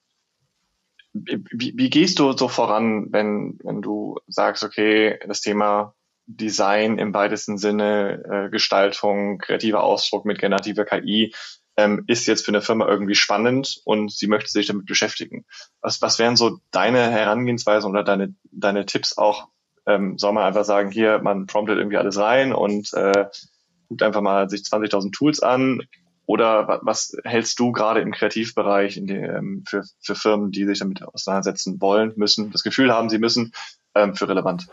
wie, wie gehst du so voran, wenn, wenn du sagst, okay, das Thema Design im weitesten Sinne, äh, Gestaltung, kreativer Ausdruck mit generativer K I, ähm, ist jetzt für eine Firma irgendwie spannend und sie möchte sich damit beschäftigen. Was, was wären so deine Herangehensweisen oder deine, deine Tipps auch? Ähm, soll man einfach sagen, hier, man promptet irgendwie alles rein und äh, guckt einfach mal sich zwanzigtausend Tools an? Oder was, was hältst du gerade im Kreativbereich in die, ähm, für, für Firmen, die sich damit auseinandersetzen wollen, müssen, das Gefühl haben, sie müssen, ähm, für relevant?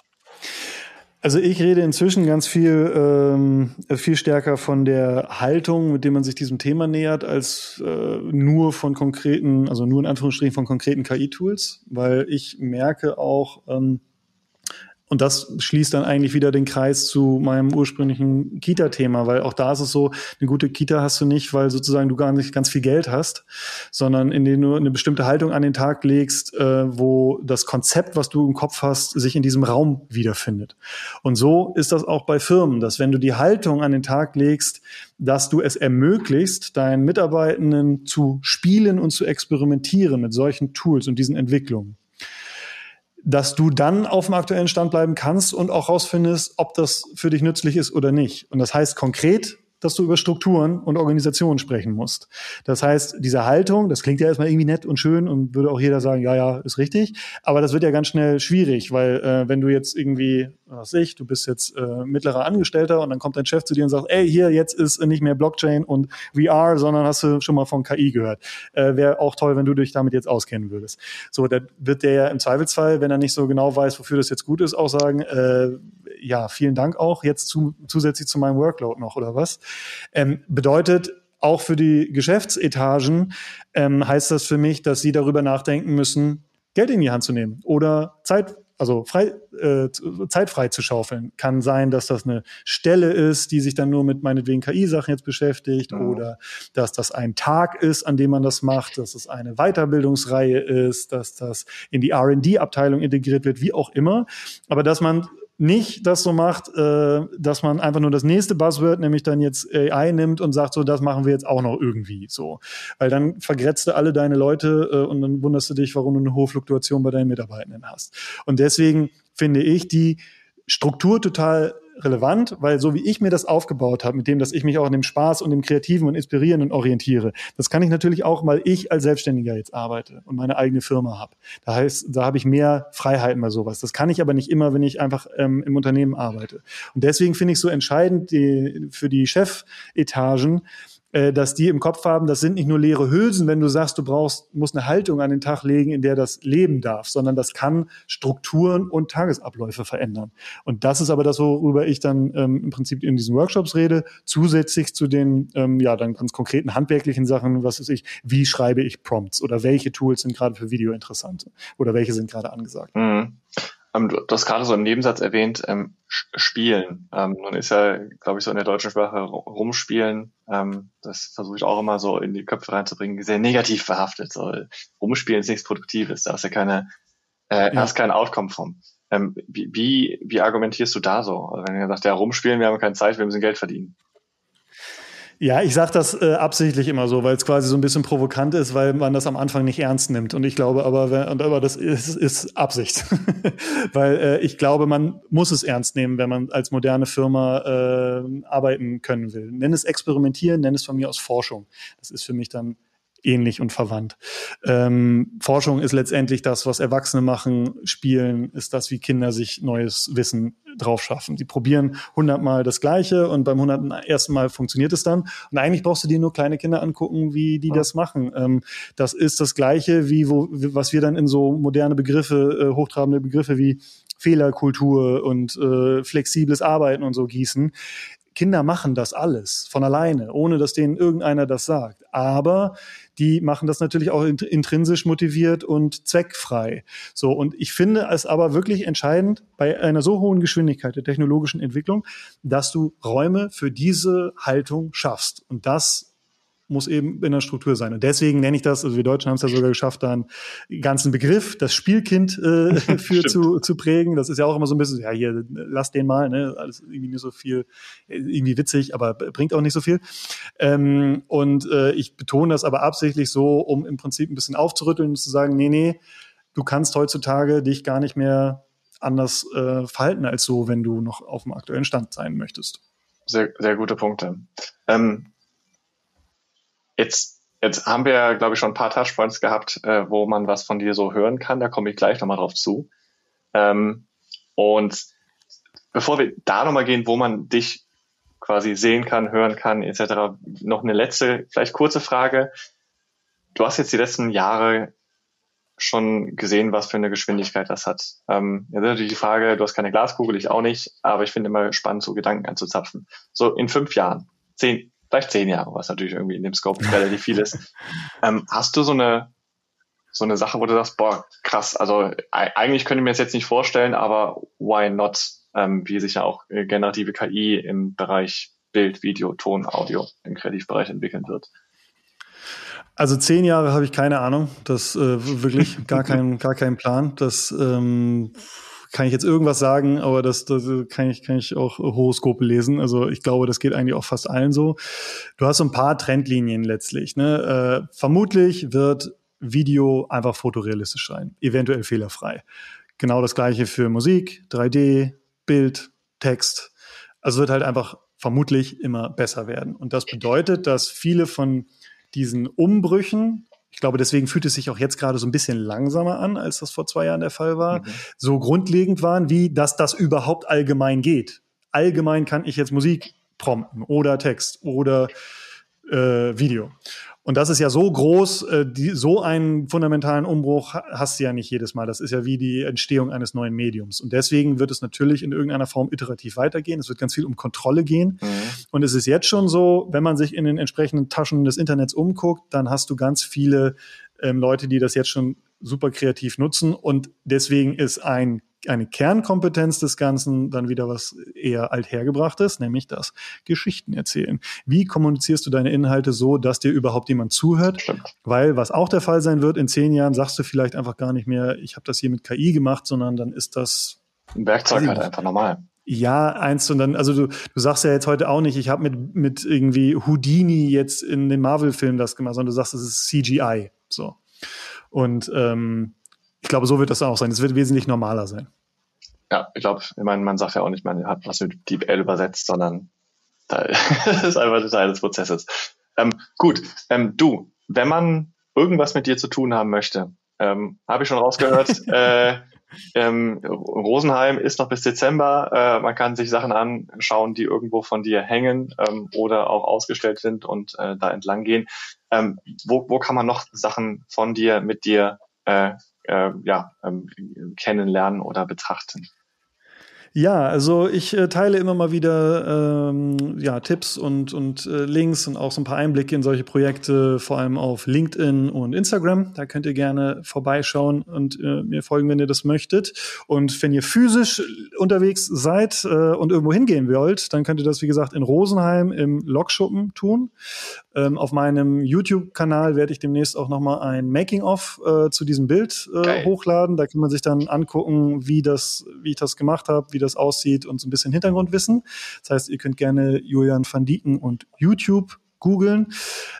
Also ich rede inzwischen ganz viel, ähm, viel stärker von der Haltung, mit der man sich diesem Thema nähert, als äh, nur von konkreten, also nur in Anführungsstrichen von konkreten K I-Tools, weil ich merke auch, ähm, und das schließt dann eigentlich wieder den Kreis zu meinem ursprünglichen Kita-Thema, weil auch da ist es so, eine gute Kita hast du nicht, weil sozusagen du gar nicht ganz viel Geld hast, sondern indem du eine bestimmte Haltung an den Tag legst, äh, wo das Konzept, was du im Kopf hast, sich in diesem Raum wiederfindet. Und so ist das auch bei Firmen, dass wenn du die Haltung an den Tag legst, dass du es ermöglicht, deinen Mitarbeitenden zu spielen und zu experimentieren mit solchen Tools und diesen Entwicklungen, dass du dann auf dem aktuellen Stand bleiben kannst und auch rausfindest, ob das für dich nützlich ist oder nicht. Und das heißt konkret, dass du über Strukturen und Organisationen sprechen musst. Das heißt, diese Haltung, das klingt ja erstmal irgendwie nett und schön und würde auch jeder sagen, ja, ja, ist richtig. Aber das wird ja ganz schnell schwierig, weil äh, wenn du jetzt irgendwie, was weiß ich, du bist jetzt äh, mittlerer Angestellter und dann kommt dein Chef zu dir und sagt, ey, hier, jetzt ist nicht mehr Blockchain und V R, sondern hast du schon mal von K I gehört. Äh, Wäre auch toll, wenn du dich damit jetzt auskennen würdest. So, da wird der ja im Zweifelsfall, wenn er nicht so genau weiß, wofür das jetzt gut ist, auch sagen, äh, ja, vielen Dank auch, jetzt zu, zusätzlich zu meinem Workload noch, oder was? Ähm, bedeutet, auch für die Geschäftsetagen ähm, heißt das für mich, dass sie darüber nachdenken müssen, Geld in die Hand zu nehmen oder Zeit, also frei, äh, Zeit frei zu schaufeln. Kann sein, dass das eine Stelle ist, die sich dann nur mit meinetwegen K I-Sachen jetzt beschäftigt, ja, oder dass das ein Tag ist, an dem man das macht, dass es eine Weiterbildungsreihe ist, dass das in die R und D-Abteilung integriert wird, wie auch immer. Aber dass man nicht das so macht, äh, dass man einfach nur das nächste Buzzword, nämlich dann jetzt A I nimmt und sagt, so, das machen wir jetzt auch noch irgendwie so. Weil dann vergrätzt du alle deine Leute äh, und dann wunderst du dich, warum du eine hohe Fluktuation bei deinen Mitarbeitenden hast. Und deswegen finde ich die Struktur total relevant, weil so wie ich mir das aufgebaut habe, mit dem, dass ich mich auch an dem Spaß und dem Kreativen und Inspirierenden orientiere, das kann ich natürlich auch, weil ich als Selbstständiger jetzt arbeite und meine eigene Firma habe. Da heißt, da habe ich mehr Freiheiten bei sowas. Das kann ich aber nicht immer, wenn ich einfach ähm, im Unternehmen arbeite. Und deswegen finde ich so entscheidend die, für die Chefetagen, äh, dass die im Kopf haben, das sind nicht nur leere Hülsen, wenn du sagst, du brauchst, musst eine Haltung an den Tag legen, in der das leben darf, sondern das kann Strukturen und Tagesabläufe verändern. Und das ist aber das, worüber ich dann ähm, im Prinzip in diesen Workshops rede, zusätzlich zu den ähm, ja dann ganz konkreten handwerklichen Sachen, was weiß ich, wie schreibe ich Prompts oder welche Tools sind gerade für Video interessant oder welche sind gerade angesagt. Mhm. Ähm, du, du hast gerade so im Nebensatz erwähnt, ähm, Spielen. Ähm, nun ist ja, glaube ich, so in der deutschen Sprache rumspielen, ähm, das versuche ich auch immer so in die Köpfe reinzubringen, sehr negativ behaftet. So, rumspielen ist nichts Produktives, da hast du ja keine, äh, ja. hast kein Outcome von. Ähm, wie, wie, wie argumentierst du da so? Also wenn ihr sagt, ja, rumspielen, wir haben keine Zeit, wir müssen Geld verdienen. Ja, ich sage das äh, absichtlich immer so, weil es quasi so ein bisschen provokant ist, weil man das am Anfang nicht ernst nimmt. Und ich glaube aber, wenn, und aber das ist, ist Absicht. Weil äh, ich glaube, man muss es ernst nehmen, wenn man als moderne Firma äh, arbeiten können will. Nenn es Experimentieren, nenn es von mir aus Forschung. Das ist für mich dann ähnlich und verwandt. Ähm, Forschung ist letztendlich das, was Erwachsene machen. Spielen ist das, wie Kinder sich neues Wissen drauf schaffen. Die probieren hundertmal das Gleiche und beim hunderten ersten Mal funktioniert es dann. Und eigentlich brauchst du dir nur kleine Kinder angucken, wie die ja. das machen. Ähm, das ist das Gleiche, wie wo, was wir dann in so moderne Begriffe, äh, hochtrabende Begriffe wie Fehlerkultur und äh, flexibles Arbeiten und so gießen. Kinder machen das alles von alleine, ohne dass denen irgendeiner das sagt. Aber die machen das natürlich auch intrinsisch motiviert und zweckfrei. So, und ich finde es aber wirklich entscheidend bei einer so hohen Geschwindigkeit der technologischen Entwicklung, dass du Räume für diese Haltung schaffst. Und das muss eben in der Struktur sein. Und deswegen nenne ich das, also wir Deutschen haben es ja sogar geschafft, da einen ganzen Begriff, das Spielkind äh, für zu, zu prägen. Das ist ja auch immer so ein bisschen, ja hier, lass den mal, ne, alles irgendwie nicht so viel, irgendwie witzig, aber bringt auch nicht so viel. Ähm, und äh, ich betone das aber absichtlich so, um im Prinzip ein bisschen aufzurütteln und zu sagen, nee, nee, du kannst heutzutage dich gar nicht mehr anders äh, verhalten als so, wenn du noch auf dem aktuellen Stand sein möchtest. Sehr, sehr gute Punkte. Ähm, jetzt, jetzt haben wir ja, glaube ich, schon ein paar Touchpoints gehabt, äh, wo man was von dir so hören kann. Da komme ich gleich nochmal drauf zu. Ähm, und bevor wir da nochmal gehen, wo man dich quasi sehen kann, hören kann, et cetera, noch eine letzte, vielleicht kurze Frage. Du hast jetzt die letzten Jahre schon gesehen, was für eine Geschwindigkeit das hat. Ähm, jetzt ist natürlich die Frage, du hast keine Glaskugel, ich auch nicht, aber ich finde immer spannend, so Gedanken anzuzapfen. So in fünf Jahren, zehn, vielleicht zehn Jahre, was natürlich irgendwie in dem Scope relativ viel ist. Ähm, hast du so eine so eine Sache, wo du sagst, boah, krass, also eigentlich könnte ich mir das jetzt nicht vorstellen, aber why not, ähm, wie sich ja auch äh, generative K I im Bereich Bild, Video, Ton, Audio im Kreativbereich entwickeln wird? Also zehn Jahre habe ich keine Ahnung, das äh, wirklich gar kein gar kein Plan. Das ähm, kann ich jetzt irgendwas sagen, aber das, das kann ich kann ich auch Horoskope lesen. Also ich glaube, das geht eigentlich auch fast allen so. Du hast so ein paar Trendlinien letztlich. Ne? Äh, vermutlich wird Video einfach fotorealistisch sein, eventuell fehlerfrei. Genau das Gleiche für Musik, drei D, Bild, Text. Also wird halt einfach vermutlich immer besser werden. Und das bedeutet, dass viele von diesen Umbrüchen, ich glaube, deswegen fühlt es sich auch jetzt gerade so ein bisschen langsamer an, als das vor zwei Jahren der Fall war, mhm. so grundlegend waren, wie dass das überhaupt allgemein geht. Allgemein kann ich jetzt Musik prompten oder Text oder äh, Video. Und das ist ja so groß, äh, die, so einen fundamentalen Umbruch hast du ja nicht jedes Mal. Das ist ja wie die Entstehung eines neuen Mediums. Und deswegen wird es natürlich in irgendeiner Form iterativ weitergehen. Es wird ganz viel um Kontrolle gehen. Mhm. Und es ist jetzt schon so, wenn man sich in den entsprechenden Taschen des Internets umguckt, dann hast du ganz viele ähm, Leute, die das jetzt schon super kreativ nutzen. Und deswegen ist ein eine Kernkompetenz des Ganzen dann wieder was eher althergebrachtes, nämlich das Geschichten erzählen. Wie kommunizierst du deine Inhalte so, dass dir überhaupt jemand zuhört? Stimmt. Weil was auch der Fall sein wird, in zehn Jahren sagst du vielleicht einfach gar nicht mehr, ich habe das hier mit K I gemacht, sondern dann ist das ein Werkzeug halt einfach normal. Ja, eins und dann, also du, du sagst ja jetzt heute auch nicht, ich habe mit, mit irgendwie Houdini jetzt in dem Marvel-Film das gemacht, sondern du sagst, es ist C G I. So. Und ähm, ich glaube, so wird das auch sein. Es wird wesentlich normaler sein. Ja, ich glaube, ich meine, man sagt ja auch nicht, man hat was mit DeepL übersetzt, sondern das ist einfach ein Teil des Prozesses. Ähm, gut, ähm, du, wenn man irgendwas mit dir zu tun haben möchte, ähm, habe ich schon rausgehört, äh, ähm, Rosenheim ist noch bis Dezember. Äh, man kann sich Sachen anschauen, die irgendwo von dir hängen ähm, oder auch ausgestellt sind und äh, da entlang gehen. Ähm, wo, wo kann man noch Sachen von dir, mit dir äh, Äh, ja, ähm, kennenlernen oder betrachten? Ja, also ich äh, teile immer mal wieder ähm, ja, Tipps und, und äh, Links und auch so ein paar Einblicke in solche Projekte, vor allem auf LinkedIn und Instagram. Da könnt ihr gerne vorbeischauen und äh, mir folgen, wenn ihr das möchtet. Und wenn ihr physisch unterwegs seid äh, und irgendwo hingehen wollt, dann könnt ihr das, wie gesagt, in Rosenheim im Lokschuppen tun. Ähm, auf meinem YouTube-Kanal werde ich demnächst auch nochmal ein Making-of äh, zu diesem Bild äh, hochladen. Da kann man sich dann angucken, wie das, wie ich das gemacht habe, wie das aussieht und so ein bisschen Hintergrundwissen. Das heißt, ihr könnt gerne Julian van Dieken und YouTube googeln.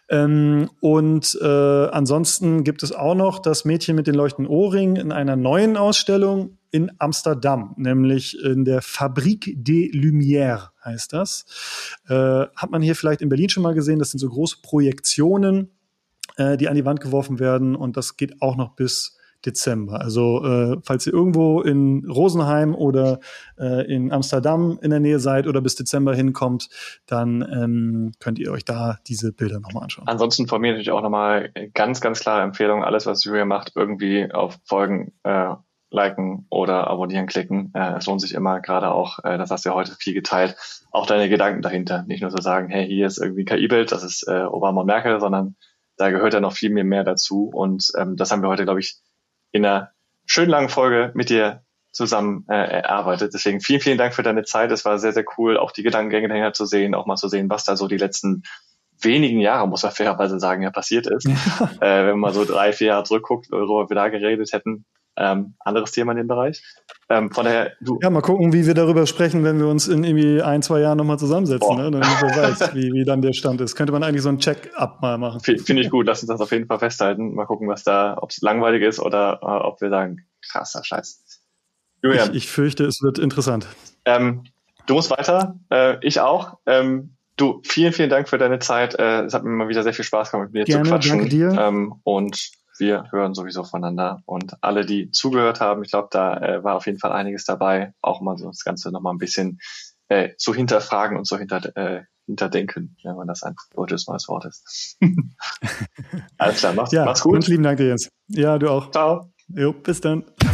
Ähm, und äh, ansonsten gibt es auch noch das Mädchen mit den leuchtenden Ohrringen in einer neuen Ausstellung in Amsterdam, nämlich in der Fabrique des Lumières heißt das. Äh, hat man hier vielleicht in Berlin schon mal gesehen. Das sind so große Projektionen, äh, die an die Wand geworfen werden und das geht auch noch bis Dezember. Also äh, falls ihr irgendwo in Rosenheim oder äh, in Amsterdam in der Nähe seid oder bis Dezember hinkommt, dann ähm, könnt ihr euch da diese Bilder nochmal anschauen. Ansonsten von mir natürlich auch nochmal ganz, ganz klare Empfehlung, alles, was Julia macht, irgendwie auf Folgen, äh, liken oder abonnieren klicken. Äh, es lohnt sich immer, gerade auch, äh, das hast du ja heute viel geteilt, auch deine Gedanken dahinter. Nicht nur zu sagen, hey, hier ist irgendwie ein K I-Bild, das ist äh, Obama und Merkel, sondern da gehört ja noch viel mehr, mehr dazu. Und ähm, das haben wir heute, glaube ich, in einer schönen langen Folge mit dir zusammen äh, erarbeitet. Deswegen vielen, vielen Dank für deine Zeit. Es war sehr, sehr cool, auch die Gedankengänge dahinter zu sehen, auch mal zu sehen, was da so die letzten wenigen Jahre, muss man fairerweise sagen, ja passiert ist. Ja. Äh, wenn man mal so drei, vier Jahre zurückguckt, worüber wir da geredet hätten. Ähm, anderes Thema in dem Bereich. Ähm, von daher, du. Ja, mal gucken, wie wir darüber sprechen, wenn wir uns in irgendwie ein, zwei Jahren nochmal zusammensetzen, ne? Dann wer weiß, wie, wie dann der Stand ist. Könnte man eigentlich so ein Check-up mal machen. Finde ich gut, lass uns das auf jeden Fall festhalten. Mal gucken, was da, ob es langweilig ist oder äh, ob wir sagen, krasser Scheiß. Julian. Ich, ich fürchte, es wird interessant. Ähm, du musst weiter, äh, ich auch. Ähm, Du, vielen, vielen Dank für deine Zeit. Äh, es hat mir mal wieder sehr viel Spaß gemacht, mit dir Gerne, zu quatschen. danke dir. Ähm, und wir hören sowieso voneinander. Und alle, die zugehört haben, ich glaube, da äh, war auf jeden Fall einiges dabei, auch mal so das Ganze nochmal ein bisschen äh, zu hinterfragen und zu hinter, äh, hinterdenken, wenn man das ein deutsches neues Wort ist. Alles klar, mach's, ja, mach's gut. Ganz lieben Dank dir, Jens. Ja, du auch. Ciao. Jo, bis dann.